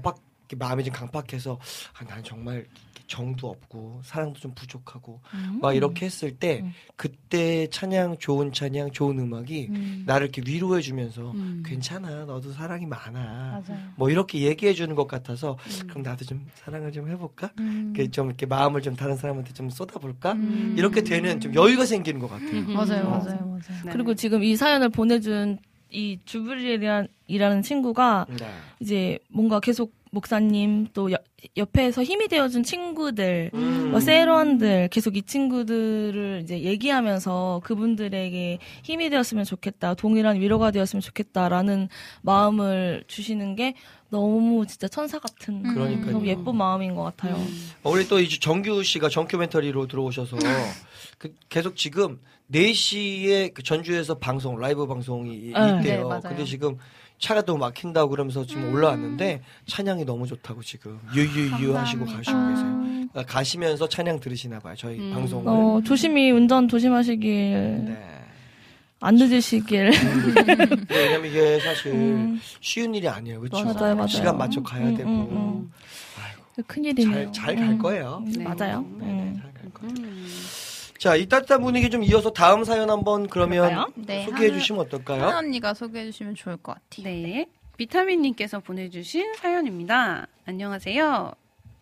마음이 좀 강팍해서 난 정말 정도 없고 사랑도 좀 부족하고 막 이렇게 했을 때 그때 찬양 좋은 음악이 나를 이렇게 위로해 주면서 괜찮아 너도 사랑이 많아 맞아요. 뭐 이렇게 얘기해 주는 것 같아서 그럼 나도 좀 사랑을 좀 해볼까 좀 이렇게 마음을 좀 다른 사람한테 좀 쏟아볼까 이렇게 되는 좀 여유가 생기는 것 같아요. 맞아요. 네. 그리고 지금 이 사연을 보내준 이 주브리엘이라는 친구가 이제 뭔가 계속 목사님 또 옆에서 힘이 되어준 친구들, 세런들 계속 이 친구들을 이제 얘기하면서 그분들에게 힘이 되었으면 좋겠다, 동일한 위로가 되었으면 좋겠다라는 마음을 주시는 게 너무 진짜 천사 같은 그러니까요. 너무 예쁜 마음인 것 같아요. 우리 또 이제 정규 씨가 정큐멘터리로 들어오셔서 계속 지금 4시에 그 전주에서 라이브 방송이 있대요. 네, 맞아요. 근데 지금 차가 또 막힌다고 그러면서 지금 올라왔는데 찬양이 너무 좋다고 지금 유유유 하시고 가시고 계세요. 가시면서 찬양 들으시나 봐요. 저희 방송을. 조심히 운전 조심하시길. 네. 안 늦으시길. 왜냐면 이게 사실 쉬운 일이 아니에요. 그렇죠? 맞아요. 시간 맞춰 가야 되고. 아이고. 큰일이네요. 잘 갈 거예요. 네. 맞아요. 잘 갈 거예요. 자, 이 따뜻한 분위기 좀 이어서 다음 사연 한번 그러면 네, 소개해 주시면 어떨까요? 하나 언니가 소개해 주시면 좋을 것 같아요. 네. 비타민님께서 보내주신 사연입니다. 안녕하세요.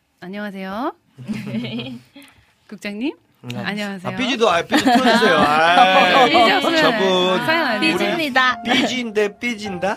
국장님? 안녕하세요. 삐지도 틀어주세요. 삐지 없으면 저분. 사연 아니에요. 삐집니다. 삐지인데 삐진다?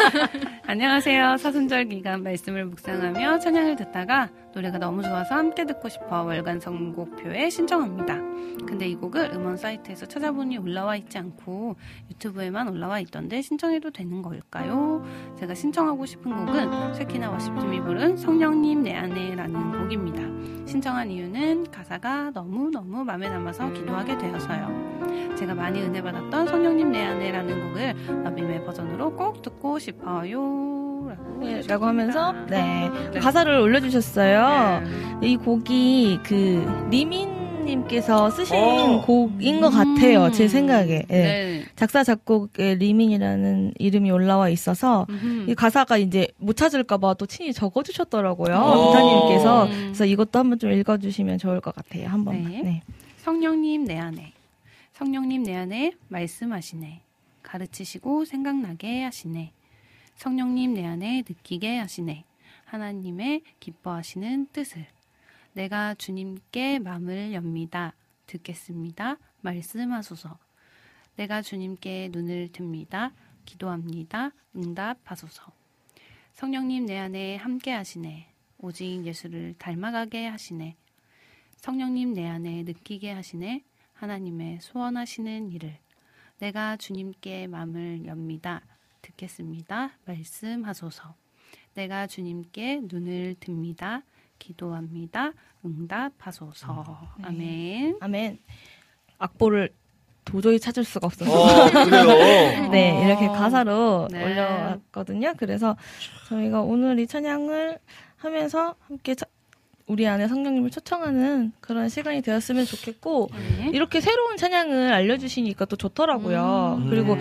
안녕하세요. 사순절 기간 말씀을 묵상하며 찬양을 듣다가 노래가 너무 좋아서 함께 듣고 싶어 월간 선곡표에 신청합니다. 근데 이 곡을 음원 사이트에서 찾아보니 올라와 있지 않고 유튜브에만 올라와 있던데 신청해도 되는 걸까요? 제가 신청하고 싶은 곡은 쉐키나 워십팀이 부른 성령님 내 안에라는 곡입니다. 신청한 이유는 가사가 너무너무 마음에 남아서 기도하게 되어서요. 제가 많이 은혜 받았던 성령님 내 안에라는 곡을 러비메 버전으로 꼭 듣고 싶어요. 라고 하면서 가사를 올려주셨어요. 이 곡이 그 리민님께서 쓰신 곡인 것 같아요. 제 생각에. 네. 작사 작곡에 리민이라는 이름이 올라와 있어서 이 가사가 이제 못 찾을까봐 또 친히 적어주셨더라고요. 비타님께서. 그래서 이것도 한번 좀 읽어주시면 좋을 것 같아요. 한 번만. 네. 성령님 내 안에, 성령님 내 안에 말씀하시네. 가르치시고 생각나게 하시네. 성령님 내 안에 느끼게 하시네. 하나님의 기뻐하시는 뜻을. 내가 주님께 마음을 엽니다. 듣겠습니다. 말씀하소서. 내가 주님께 눈을 듭니다. 기도합니다. 응답하소서. 성령님 내 안에 함께 하시네. 오직 예수를 닮아가게 하시네. 성령님 내 안에 느끼게 하시네. 하나님의 소원하시는 일을. 내가 주님께 마음을 엽니다. 듣겠습니다. 말씀하소서. 내가 주님께 눈을 듭니다. 기도합니다. 응답하소서. 아멘. 아멘. 악보를 도저히 찾을 수가 없어서. 그래요? 네, 이렇게 가사로 올려왔거든요. 그래서 저희가 오늘 이 찬양을 하면서 함께 우리 안에 성령님을 초청하는 그런 시간이 되었으면 좋겠고 이렇게 새로운 찬양을 알려주시니까 또 좋더라고요. 그리고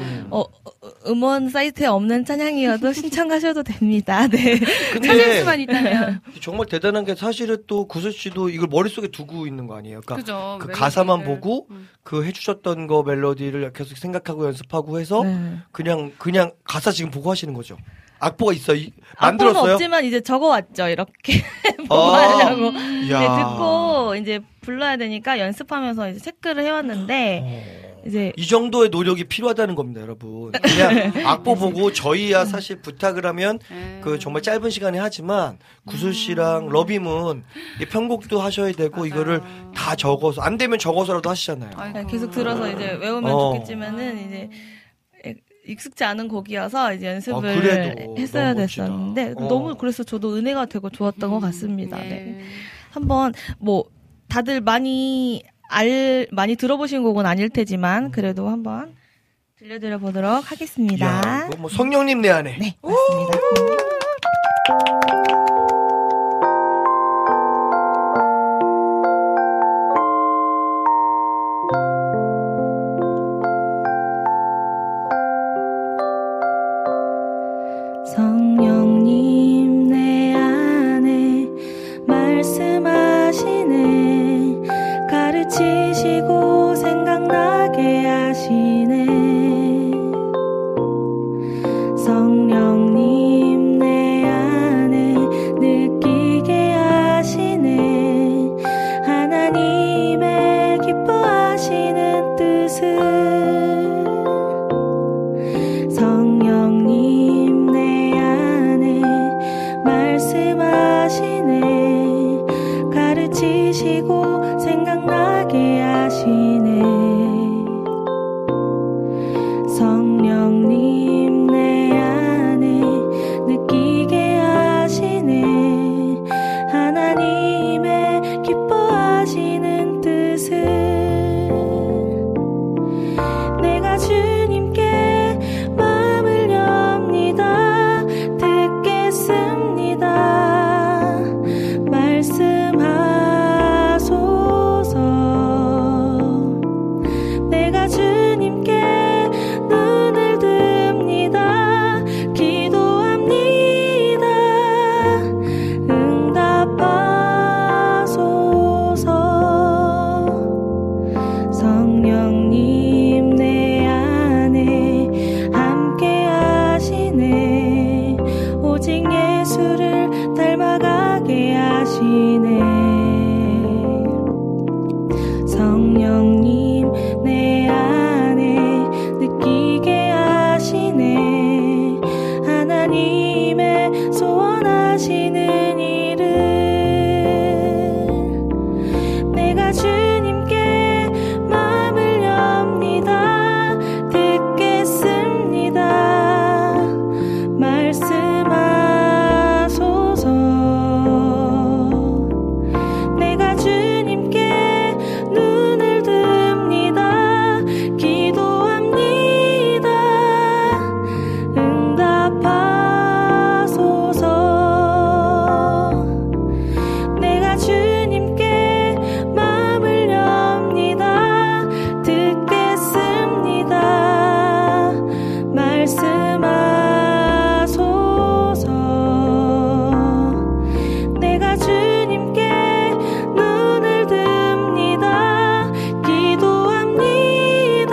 음원 사이트에 없는 찬양이어도 신청하셔도 됩니다. 네. 찾을 수만 있다면. 정말 대단한 게 사실은 또 구슬 씨도 이걸 머릿속에 두고 있는 거 아니에요. 그러니까 그죠, 그 멜로디를. 가사만 보고 그 해주셨던 거 멜로디를 계속 생각하고 연습하고 해서 그냥 가사 지금 보고 하시는 거죠. 악보가 있어요? 만들었어요? 악보는 없지만 이제 적어왔죠. 이렇게 뭐 하려고. 네, 듣고 이제 불러야 되니까 연습하면서 이제 체크를 해왔는데 이제 이 정도의 노력이 필요하다는 겁니다, 여러분. 그냥 악보 보고 저희야 사실 부탁을 하면 그 정말 짧은 시간에 하지만 구슬 씨랑 러빔은 편곡도 하셔야 되고 이거를 다 적어서 안 되면 적어서라도 하시잖아요. 계속 들어서 이제 외우면 좋겠지만은 이제 익숙지 않은 곡이어서 이제 연습을 했어야 됐었는데 너무 그래서 저도 은혜가 되고 좋았던 것 같습니다. 네. 한번 뭐 다들 많이 들어보신 곡은 아닐 테지만 그래도 한번 들려드려 보도록 하겠습니다. 야, 뭐 성령님 내 안에. 네, 맞습니다. 성령님 내 안에 하시네 성령님 내 안에 느끼게 하시네 하나님의 소원하시는 일을 내가 주님께 마음을 엽니다 듣겠습니다 말씀하소서 내가 주님께 눈을 듭니다 기도합니다 응답하소서 내가 주님께 마음을 엽니다 듣겠습니다 말씀하소서 내가 주님께 눈을 듭니다 기도합니다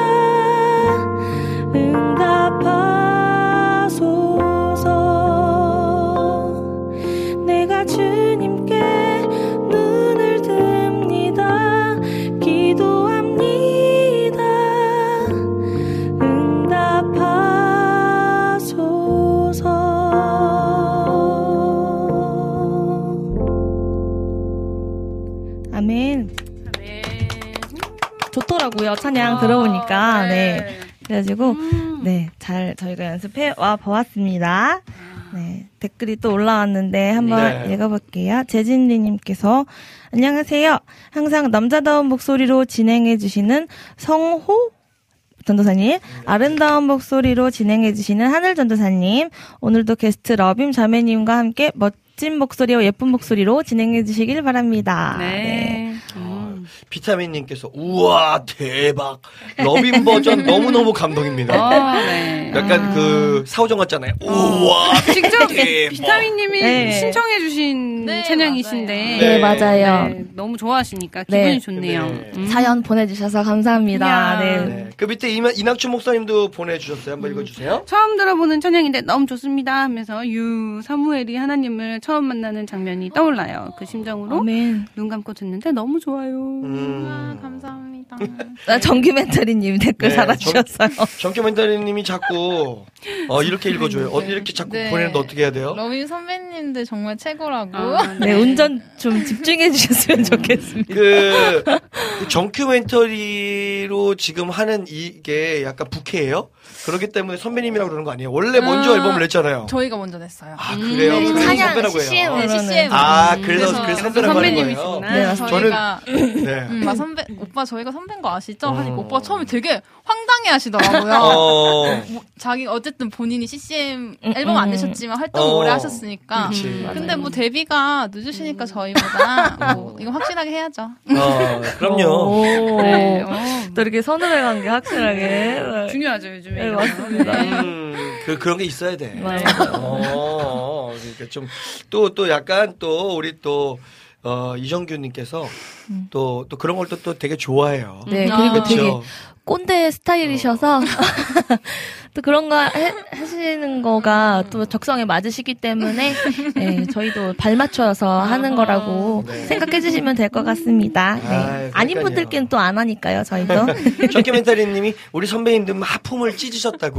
응답하소서 내가 주님께 눈을 듭니다 기도합니다 응답하소서 아멘. 좋더라고요. 찬양 들어보니까. 네. 그래가지고 네, 잘 저희가 연습해 와 보았습니다. 네, 댓글이 또 올라왔는데 한번 읽어볼게요. 재진리님께서 안녕하세요. 항상 남자다운 목소리로 진행해주시는 성호 전도사님, 아름다운 목소리로 진행해주시는 하늘 전도사님, 오늘도 게스트 러빔 자매님과 함께 멋진 목소리와 예쁜 목소리로 진행해주시길 바랍니다. 네. 비타민님께서 우와 대박 러빔 버전 너무너무 감동입니다. 네. 약간 그 사오정 같잖아요. 우와 직접 대박. 비타민님이 네. 신청해주신 찬양이신데 네, 맞아요. 네, 너무 좋아하시니까 기분이 네. 좋네요. 사연 보내주셔서 감사합니다. 이야. 네. 네. 그 밑에 이낙춘 목사님도 보내주셨어요. 한번 읽어주세요. 처음 들어보는 찬양인데 너무 좋습니다 하면서 사무엘이 하나님을 처음 만나는 장면이 떠올라요. 그 심정으로 아멘. 눈 감고 듣는데 너무 좋아요. 감사합니다. 정규멘터리님 댓글 달아주셨어요. 정규멘터리님이 자꾸 이렇게 읽어줘요. 이렇게 자꾸 네. 보내는데 어떻게 해야 돼요? 러빔 선배님들 정말 최고라고. 네, 운전 좀 집중해 주셨으면 좋겠습니다. 그 정큐멘터리로 지금 하는 이게 약간 부캐예요? 그렇기 때문에 선배님이라고 그러는 거 아니에요? 원래 먼저 앨범을 냈잖아요. 저희가 먼저 냈어요. 아 그래요? 네, 그래서 찬양 선배라고 해요. 네, CCM. 아 그래서 선배라고 하는 거예요. 선배님이시구나. 네, 저희가 네. 오빠 저희가 선배인 거 아시죠? 하니까 오빠가 처음에 되게 황당해 하시더라고요. 자기 어쨌든 본인이 CCM 앨범 안 내셨지만 활동을 오래 하셨으니까. 근데 뭐 데뷔가 늦으시니까 저희보다 뭐 이거 확실하게 해야죠. 그럼요. 네. 또 이렇게 선후배 관계 확실하게. 중요하죠 요즘에. 네, 맞습니다. 그런 게 있어야 돼. 맞아요. 그러니까 좀 또 약간 또 우리 또 이정규님께서 또 그런 걸 또 되게 좋아해요. 네, 그리고 그렇죠? 되게 꼰대 스타일이셔서 또 그런 거 하시는 거가 또 적성에 맞으시기 때문에 네, 저희도 발 맞춰서 하는 거라고 생각해 주시면 될 것 같습니다. 네. 아닌 분들께는 또 안 하니까요, 저희도. 정큐멘터리님이 우리 선배님들 하품을 찢으셨다고.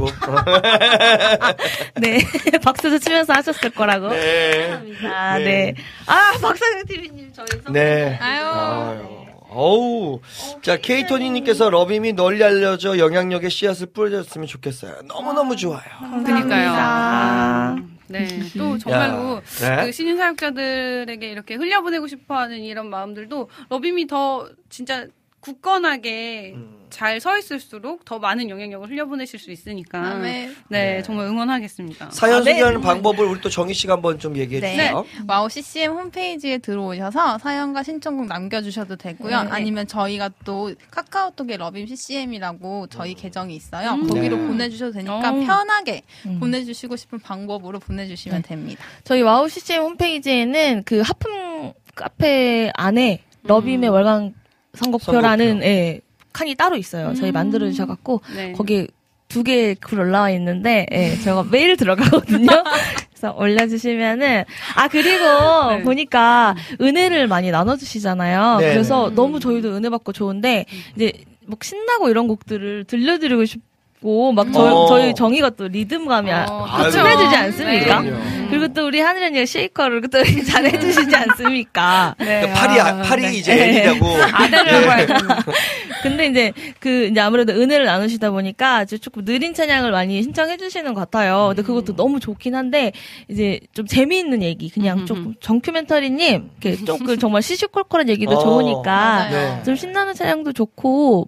네, 박수도 치면서 하셨을 거라고. 네. 감사합니다. 네. 아, 박상현 TV님 저희 선배. 네. 아유. 어우. 자, 케이토니님께서 러빔이 널리 알려져 영향력의 씨앗을 뿌려줬으면 좋겠어요. 너무너무 좋아요. 그러니까요. 네. 또 정말로 네. 그 신인 사역자들에게 이렇게 흘려보내고 싶어하는 이런 마음들도 러빔이 더 진짜 굳건하게 잘 서 있을수록 더 많은 영향력을 흘려보내실 수 있으니까 네, 정말 응원하겠습니다. 사연 소개하는 방법을 우리 또 정희 씨가 한번 좀 얘기해 주세요. 와우 CCM 홈페이지에 들어오셔서 사연과 신청곡 남겨주셔도 되고요. 아니면 저희가 또 카카오톡에 러빔 CCM이라고 저희 계정이 있어요. 거기로 보내주셔도 되니까 편하게 보내주시고 싶은 방법으로 보내주시면 됩니다. 저희 와우 CCM 홈페이지에는 그 하품 카페 안에 러빔의 월간 선곡표라는 예, 칸이 따로 있어요. 저희 만들어 주셔갖고 거기에 2개 글 올라와 있는데 예, 제가 매일 들어가거든요. 그래서 올려주시면은 그리고 네. 보니까 은혜를 많이 나눠주시잖아요. 네. 그래서 너무 저희도 은혜 받고 좋은데 이제 막 신나고 이런 곡들을 들려드리고 싶고 막 저희 정희가 또 리듬감이 친해지지 않습니까? 네. 그리고 또 우리 하늘 언니가 쉐이커를 또 잘해주시지 않습니까? 네. 팔이 이제 애기라고. 아들이라고 해야 되나. 근데 이제 이제 아무래도 은혜를 나누시다 보니까 아주 조금 느린 찬양을 많이 신청해 주시는 것 같아요. 근데 그것도 너무 좋긴 한데 이제 좀 재미있는 얘기 그냥 조금 정큐멘터리님 이렇게 조금 정말 시시콜콜한 얘기도 좋으니까 네. 좀 신나는 찬양도 좋고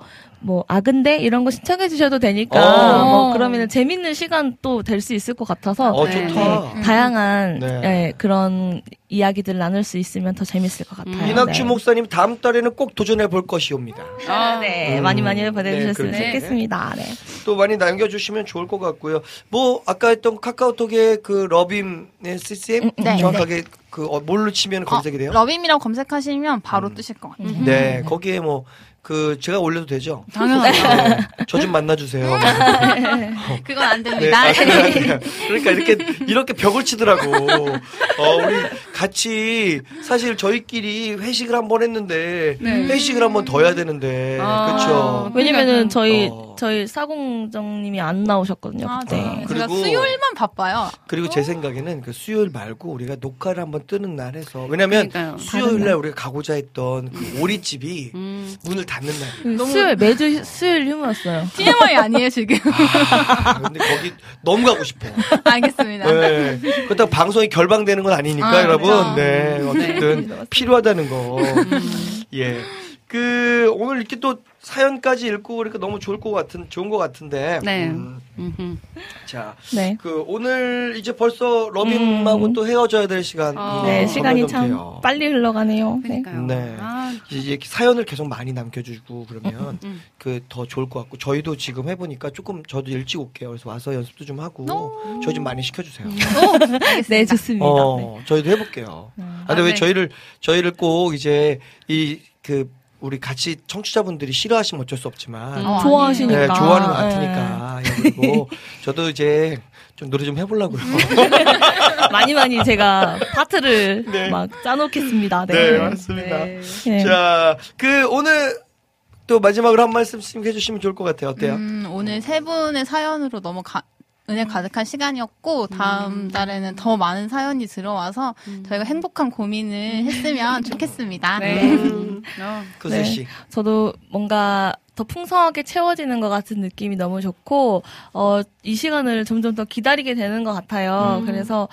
근데 이런 거 신청해 주셔도 되니까 그러면은 재밌는 시간 또 될 수 있을 것 같아서 좋다. 다양한 네. 그런 이야기들을 나눌 수 있으면 더 재밌을 것 같아요. 이낙주 목사님 다음 달에는 꼭 도전해 볼 것이옵니다. 네. 많이 보내주셨으면 네, 좋겠습니다. 네. 또 많이 남겨주시면 좋을 것 같고요. 아까 했던 카카오톡에 그 러빔의 CCM 정확하게 뭘로 치면 검색이 돼요? 러빔이라고 검색하시면 바로 뜨실 것 같아요. 네, 거기에 제가 올려도 되죠? 당연하죠. 네, 저 좀 만나주세요. 그건 안 됩니다. 네, 그러니까 이렇게 벽을 치더라고. 우리 같이 사실 저희끼리 회식을 한번 했는데 회식을 한번 더 해야 되는데 그렇죠. 왜냐면은 저희 사공정님이 안 나오셨거든요. 그때. 제가 수요일만 바빠요. 그리고 제 생각에는 그 수요일 말고 우리가 녹화를 한번 뜨는 날 해서 왜냐면 수요일 날 우리가 가고자 했던 그 오리집이 문을 닫는 날. 매주 수요일 휴무였어요. TMI 아니에요 지금. 근데 거기 너무 가고 싶어. 알겠습니다. 네. 그렇다고 방송이 결방되는 건 아니니까 여러분. 그렇죠. 네. 어쨌든 필요하다는 거. 예. 오늘 이렇게 또 사연까지 읽고 그러니까 너무 좋은 것 같은데. 네. 자, 네. 오늘 이제 벌써 러빔하고 또 헤어져야 될 시간. 네, 시간이 참 빨리 흘러가네요. 그러니까요. 네. 이제 사연을 계속 많이 남겨주고 그러면 더 좋을 것 같고 저희도 지금 해보니까 조금 저도 일찍 올게요. 그래서 와서 연습도 좀 하고 저희 좀 많이 시켜주세요. 네, 좋습니다. 저희도 해볼게요. 근데 왜 저희를 꼭 이제 우리 같이 청취자분들이 싫어하시면 어쩔 수 없지만 좋아하시니까 네, 좋아하는 것 같으니까 그리고 저도 이제 좀 노래 좀 해보려고요. 많이 제가 파트를 막 짜놓겠습니다. 네, 맞습니다. 네. 자, 오늘 또 마지막으로 한 말씀씩 해주시면 좋을 것 같아요. 어때요? 오늘 세 분의 사연으로 너무 은혜 가득한 시간이었고 다음 달에는 더 많은 사연이 들어와서 저희가 행복한 고민을 했으면 좋겠습니다. 네. 구슬 씨. 네. 저도 뭔가 더 풍성하게 채워지는 것 같은 느낌이 너무 좋고 이 시간을 점점 더 기다리게 되는 것 같아요. 그래서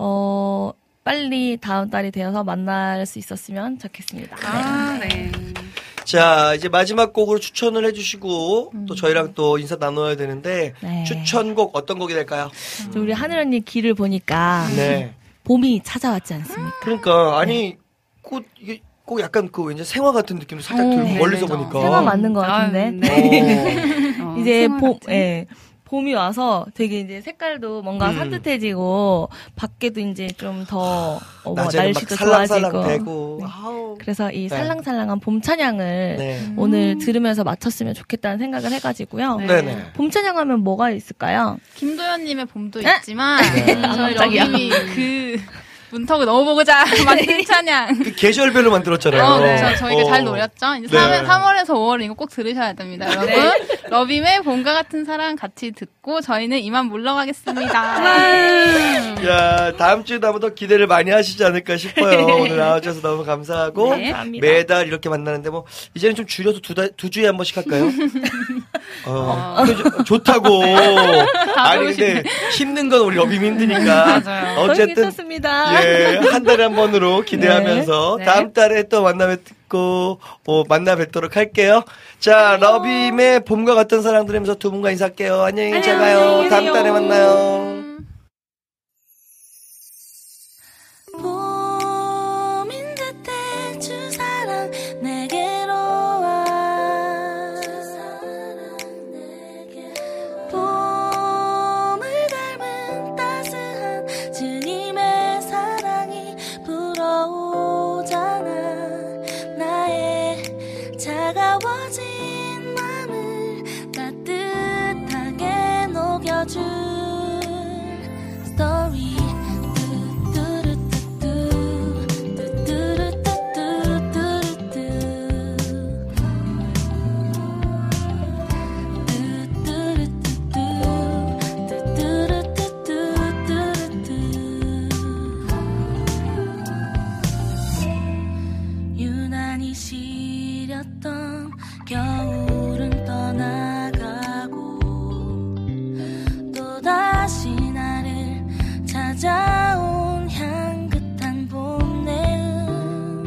빨리 다음 달이 되어서 만날 수 있었으면 좋겠습니다. 네. 자, 이제 마지막 곡으로 추천을 해주시고 또 저희랑 또 인사 나눠야 되는데 추천곡 어떤 곡이 될까요? 우리 하늘 언니 길을 보니까 봄이 찾아왔지 않습니까? 그러니까 꽃 이게 꼭 약간 왠지 생화 같은 느낌도 살짝 들고 멀리서 보니까 생화 맞는 것 같은데 이제 봄이 와서 되게 이제 색깔도 뭔가 산뜻해지고 밖에도 이제 좀 더 날씨도 살랑살랑 좋아지고 그래서 이 살랑살랑한 봄 찬양을 오늘 들으면서 마쳤으면 좋겠다는 생각을 해가지고요. 봄 찬양하면 뭐가 있을까요? 김도연님의 봄도 있지만 저희 러빔이 문턱을 넘어보고자 만든 찬양. 계절별로 만들었잖아요. 그렇죠. 저희가 잘 노렸죠. 이제 3월에서 5월 이거 꼭 들으셔야 됩니다, 여러분. 러빔의 봄과 같은 사랑 같이 듣고 저희는 이만 물러가겠습니다. 야, 다음 주에 아마 더 기대를 많이 하시지 않을까 싶어요. 오늘 나와주셔서 너무 감사하고 매달 이렇게 만나는데 이제는 좀 줄여서 두 주에 한 번씩 할까요? 좋다고. 아니 근데 힘든 건 우리 러빔 힘드니까. 맞아요. 어쨌든 좋습니다. 한 달에 한 번으로 기대하면서 다음 달에 또 만나 뵙도록 할게요. 자, 러빔의 봄과 같은 사랑 들으면서 두 분과 인사할게요. 안녕히 잘 가요. 다음 달에 만나요. 봄인 듯해 주 사랑 내게로 와 봄을 닮은 따스한 주님의 사랑이 불어오잖아 나의 차가워진 맘을 따뜻하게 녹여줄 찾아온 향긋한 봄 내음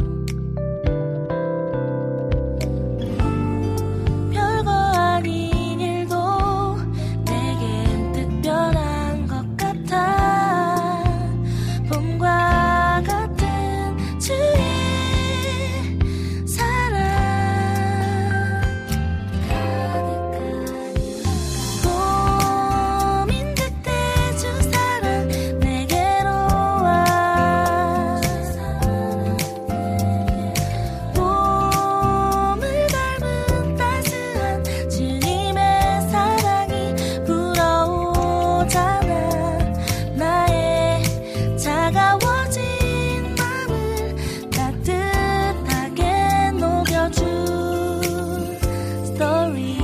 별거 아닌 일도 내겐 특별한 것 같아 봄과 같은 주의 사랑 봄인 듯해 주 사랑 내게로 와 봄을 닮은 따스한 주님의 사랑이 불어오잖아 나의 차가워진 맘을 따뜻하게 녹여준 스토리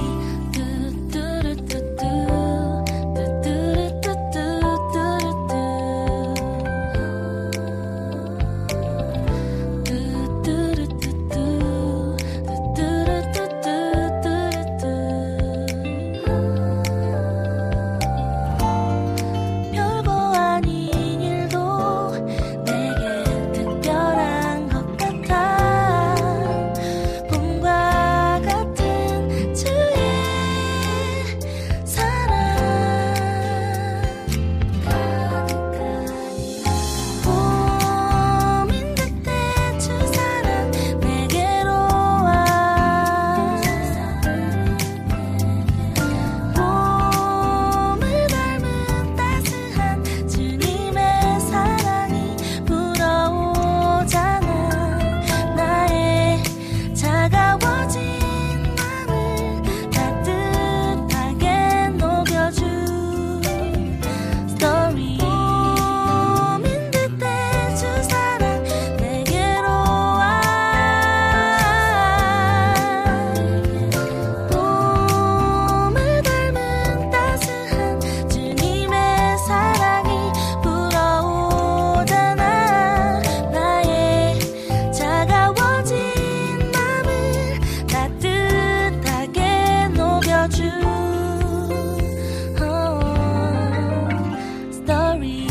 별거 아닌 일도 내게 특별한 것 같아 봄과 같은 주의 사랑 봄인 듯해 주 사랑 내게로 와 봄을 닮은 따스한 주님의 사랑이 불어오잖아 나의 차가워진 맘을 따뜻하게 녹여준 스토리 봄인 듯해 주 사랑 내게로 와 봄을 닮은 따스한 주님의 사랑이 불어오잖아 나의 차가워진 맘을 따뜻하게 녹여준 스토리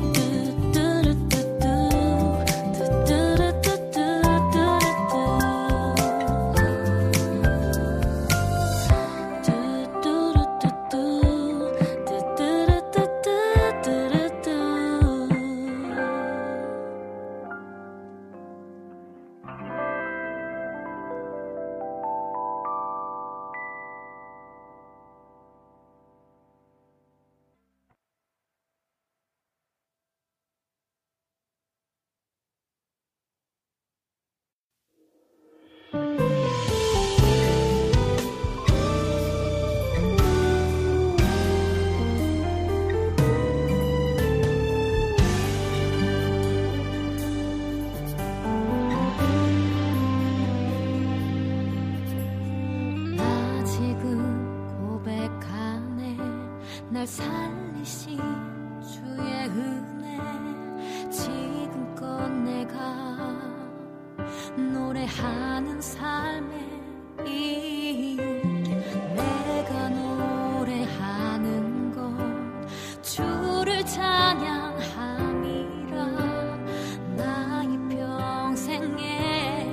나 지금 고백하네 날 살리신 주의 은혜 지금껏 내가 노래하는 삶의 이유 내가 노래하는 건 주를 찬양함이라 나의 평생에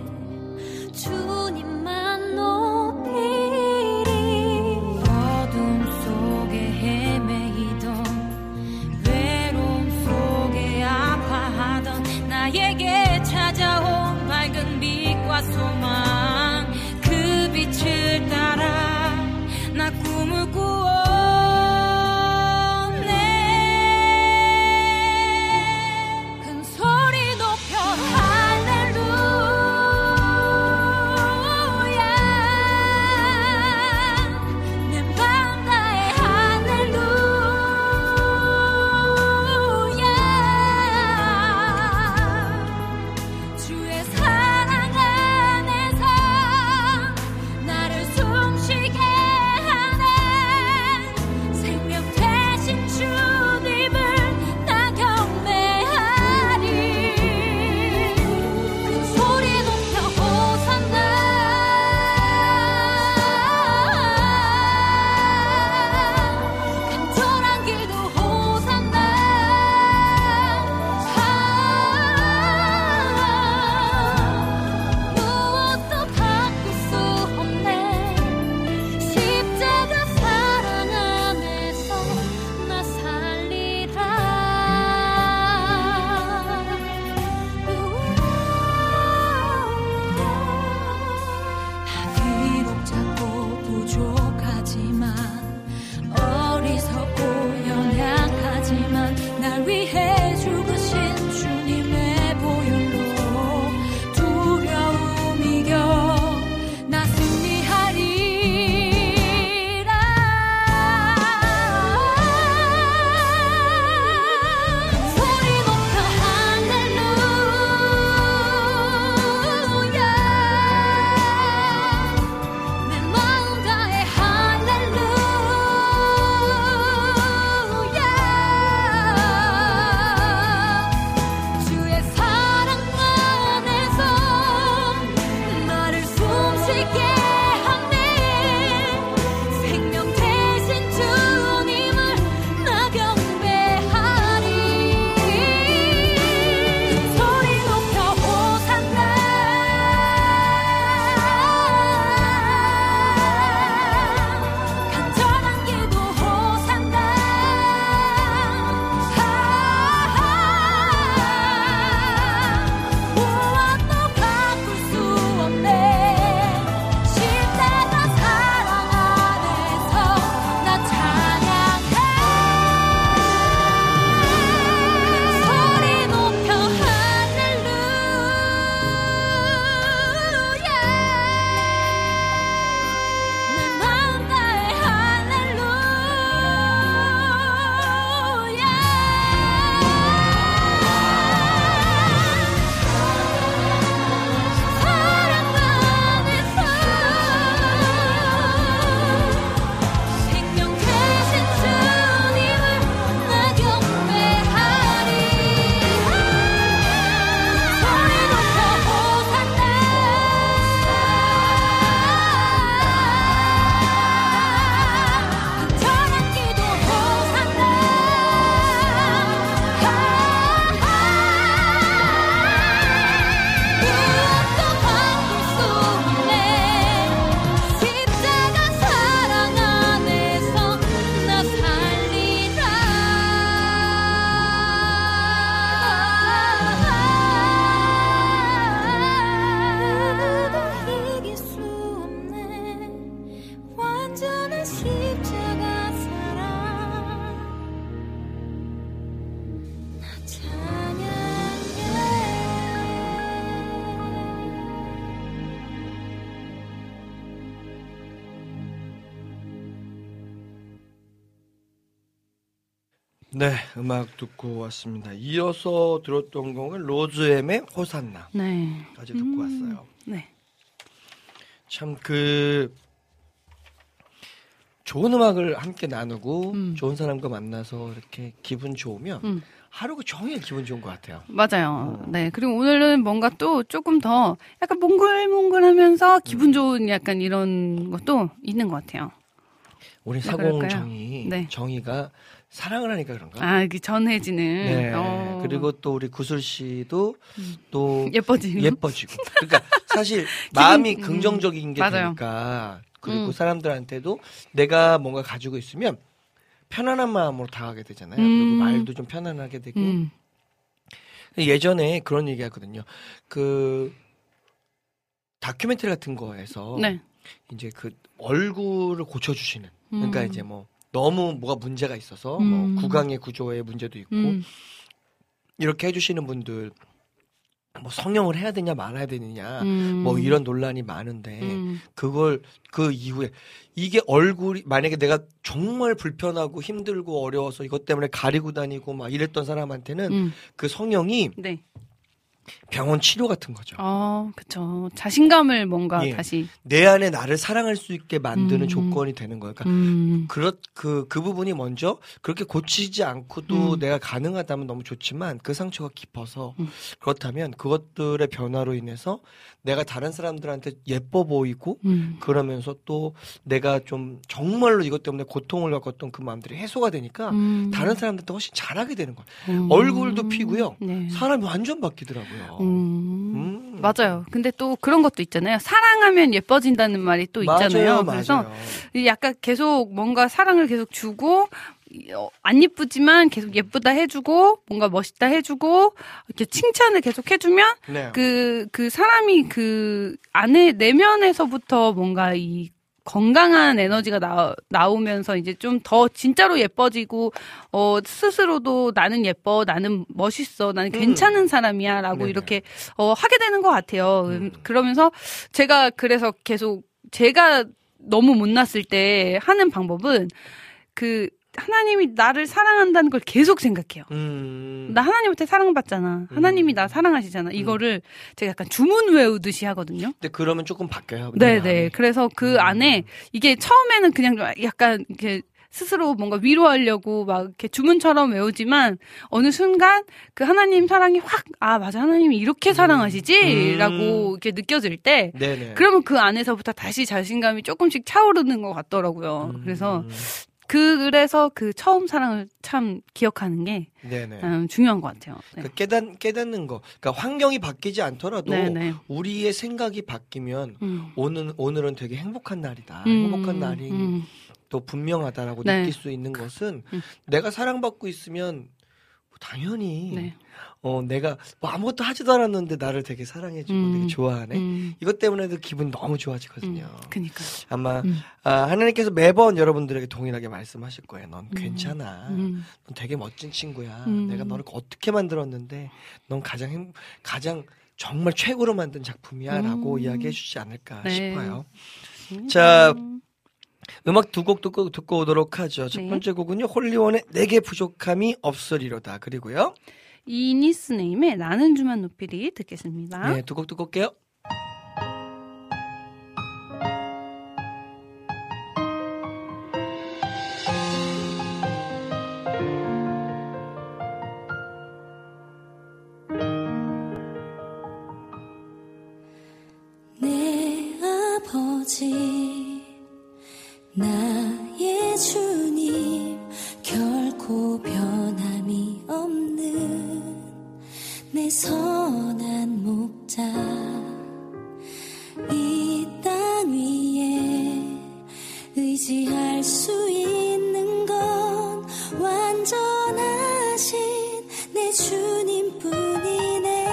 주님만 높이리 어둠 속에 헤매이던 외로움 속에 아파하던 나에게 찾아온 밝은 빛과 소망 그 빛을 따라 나 꿈을 꾸었네 큰 소리 높여 할렐루야 내 맘 다해 할렐루야 주의 사랑 안에서 네, 음악 듣고 왔습니다. 이어서 들었던 곡은 로즈엠의 호산나. 네. 까지 듣고 왔어요. 네. 참 좋은 음악을 함께 나누고 좋은 사람과 만나서 이렇게 기분 좋으면 하루가 종일 기분 좋은 것 같아요. 맞아요. 네. 그리고 오늘은 뭔가 또 조금 더 약간 몽글몽글하면서 기분 좋은 약간 이런 것도 있는 것 같아요. 우리 사공정이 네. 정의가 사랑을 하니까 그런가? 아, 이게 전해지는. 네. 그리고 또 우리 구슬 씨도 또 예뻐지고. 그러니까 사실 마음이 긍정적인 게 맞아요. 되니까 그리고 사람들한테도 내가 뭔가 가지고 있으면 편안한 마음으로 다가가게 되잖아요. 그리고 말도 좀 편안하게 되고. 예전에 그런 얘기 하거든요. 그 다큐멘터리 같은 거에서 네. 이제 그 얼굴을 고쳐주시는 그러니까 이제 뭐 너무 뭐가 문제가 있어서 뭐 구강의 구조의 문제도 있고 이렇게 해주시는 분들 뭐 성형을 해야 되냐 말아야 되느냐 뭐 이런 논란이 많은데 그걸 그 이후에 이게 얼굴이 만약에 내가 정말 불편하고 힘들고 어려워서 이것 때문에 가리고 다니고 막 이랬던 사람한테는 그 성형이 네. 병원 치료 같은 거죠. 그쵸. 자신감을 뭔가 예. 다시. 내 안에 나를 사랑할 수 있게 만드는 조건이 되는 거예요. 그러니까 그 부분이 먼저 그렇게 고치지 않고도 내가 가능하다면 너무 좋지만 그 상처가 깊어서 그렇다면 그것들의 변화로 인해서 내가 다른 사람들한테 예뻐 보이고 그러면서 또 내가 좀 정말로 이것 때문에 고통을 겪었던 그 마음들이 해소가 되니까 다른 사람들한테 훨씬 잘하게 되는 거예요. 얼굴도 피고요. 네. 사람이 완전 바뀌더라고요. 맞아요. 근데 또 그런 것도 있잖아요. 사랑하면 예뻐진다는 말이 또 있잖아요. 그래서 약간 계속 뭔가 사랑을 계속 주고 안 예쁘지만 계속 예쁘다 해주고 뭔가 멋있다 해주고 이렇게 칭찬을 계속 해주면 네. 그 사람이 그 안에 내면에서부터 뭔가 이 건강한 에너지가 나오면서 이제 좀 더 진짜로 예뻐지고 스스로도 나는 예뻐, 나는 멋있어, 나는 괜찮은 사람이야라고 네네. 이렇게 하게 되는 것 같아요. 그러면서 제가 그래서 계속 제가 너무 못났을 때 하는 방법은 그 하나님이 나를 사랑한다는 걸 계속 생각해요. 나 하나님한테 사랑받잖아. 하나님이 나 사랑하시잖아. 이거를 제가 약간 주문 외우듯이 하거든요. 근데 그러면 조금 바뀌어요. 네네. 그래서 그 안에 이게 처음에는 그냥 좀 약간 이렇게 스스로 뭔가 위로하려고 막 이렇게 주문처럼 외우지만 어느 순간 그 하나님 사랑이 확, 맞아. 하나님이 이렇게 사랑하시지? 라고 이렇게 느껴질 때 네네. 그러면 그 안에서부터 다시 자신감이 조금씩 차오르는 것 같더라고요. 그래서 그 처음 사랑을 참 기억하는 게 중요한 것 같아요. 네. 그러니까 깨닫는 거. 그러니까 환경이 바뀌지 않더라도 네네. 우리의 생각이 바뀌면 오늘은 되게 행복한 날이다. 행복한 날이 또 분명하다라고 네. 느낄 수 있는 것은 내가 사랑받고 있으면 당연히 네. 내가 뭐 아무것도 하지도 않았는데 나를 되게 사랑해주고 되게 좋아하네. 이것 때문에도 기분이 너무 좋아지거든요. 그러니까 아마 하나님께서 매번 여러분들에게 동일하게 말씀하실 거예요. 넌 괜찮아. 넌 되게 멋진 친구야. 내가 너를 어떻게 만들었는데 넌 가장 정말 최고로 만든 작품이야라고 이야기해 주지 않을까 네. 싶어요. 자, 음악 두 곡 듣고 오도록 하죠. 첫 네. 번째 곡은요. 홀리원의 내게 부족함이 없으리로다. 그리고요. 이니스네임의 나는 주만 높이리 듣겠습니다. 네, 두 곡 듣고 올게요. 내 아버지 나의 주님 결코 변함이 없는 내 선한 목자 이 땅 위에 의지할 수 있는 건 완전하신 내 주님뿐이네.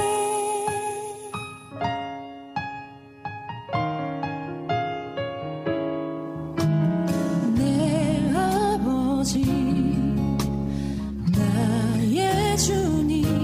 내 아버지 나의 주님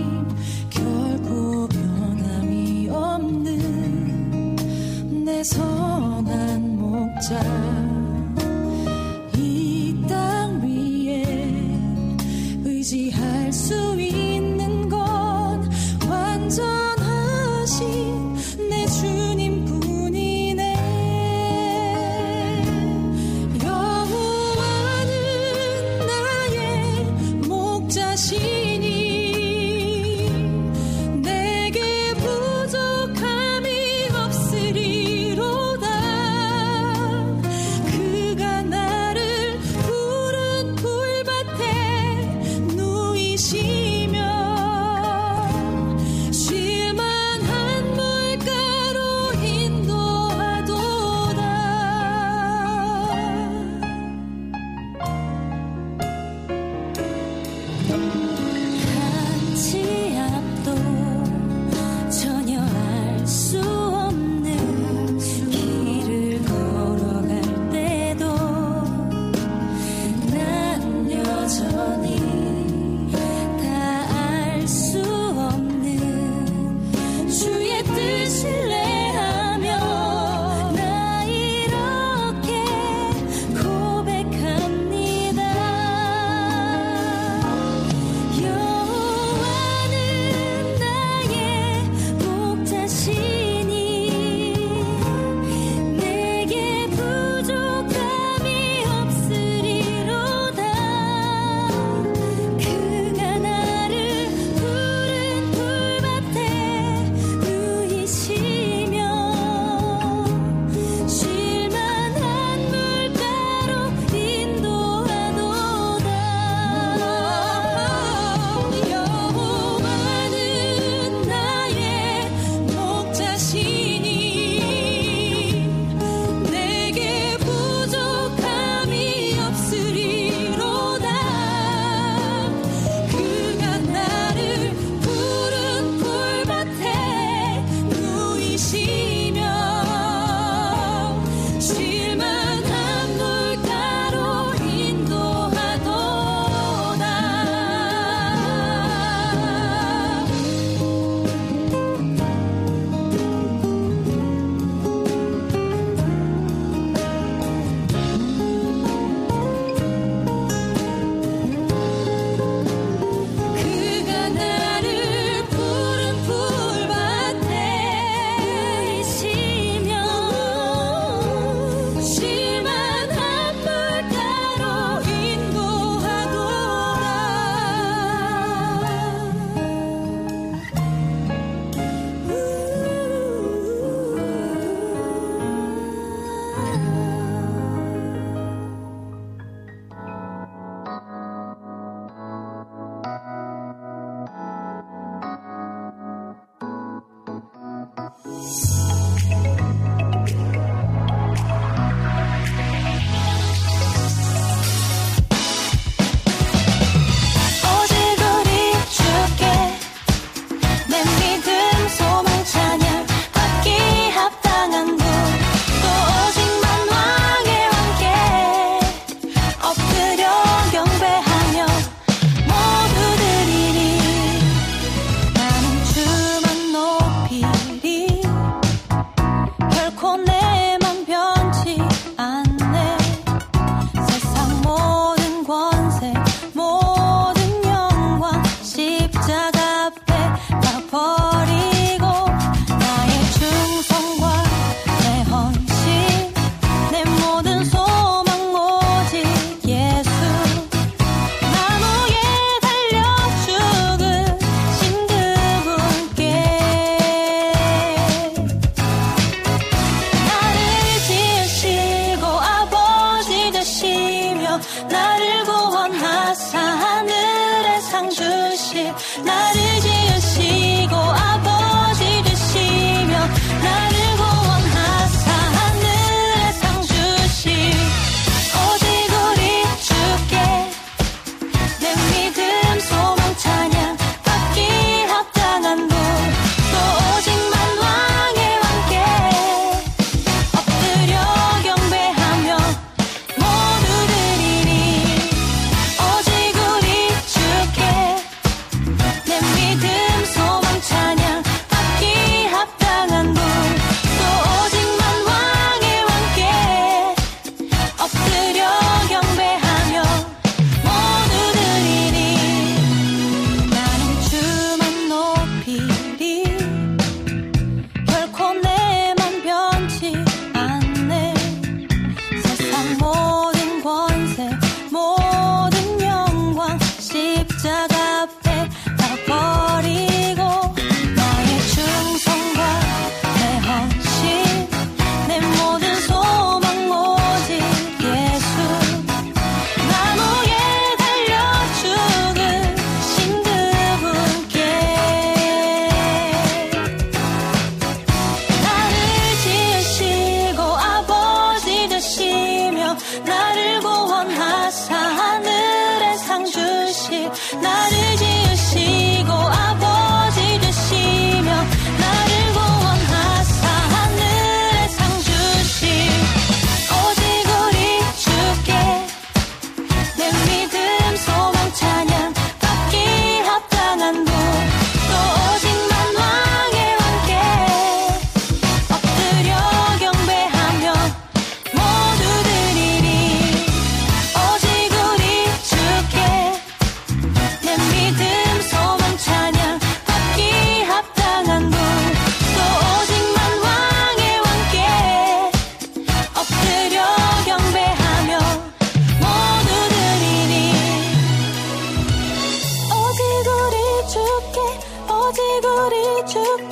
축복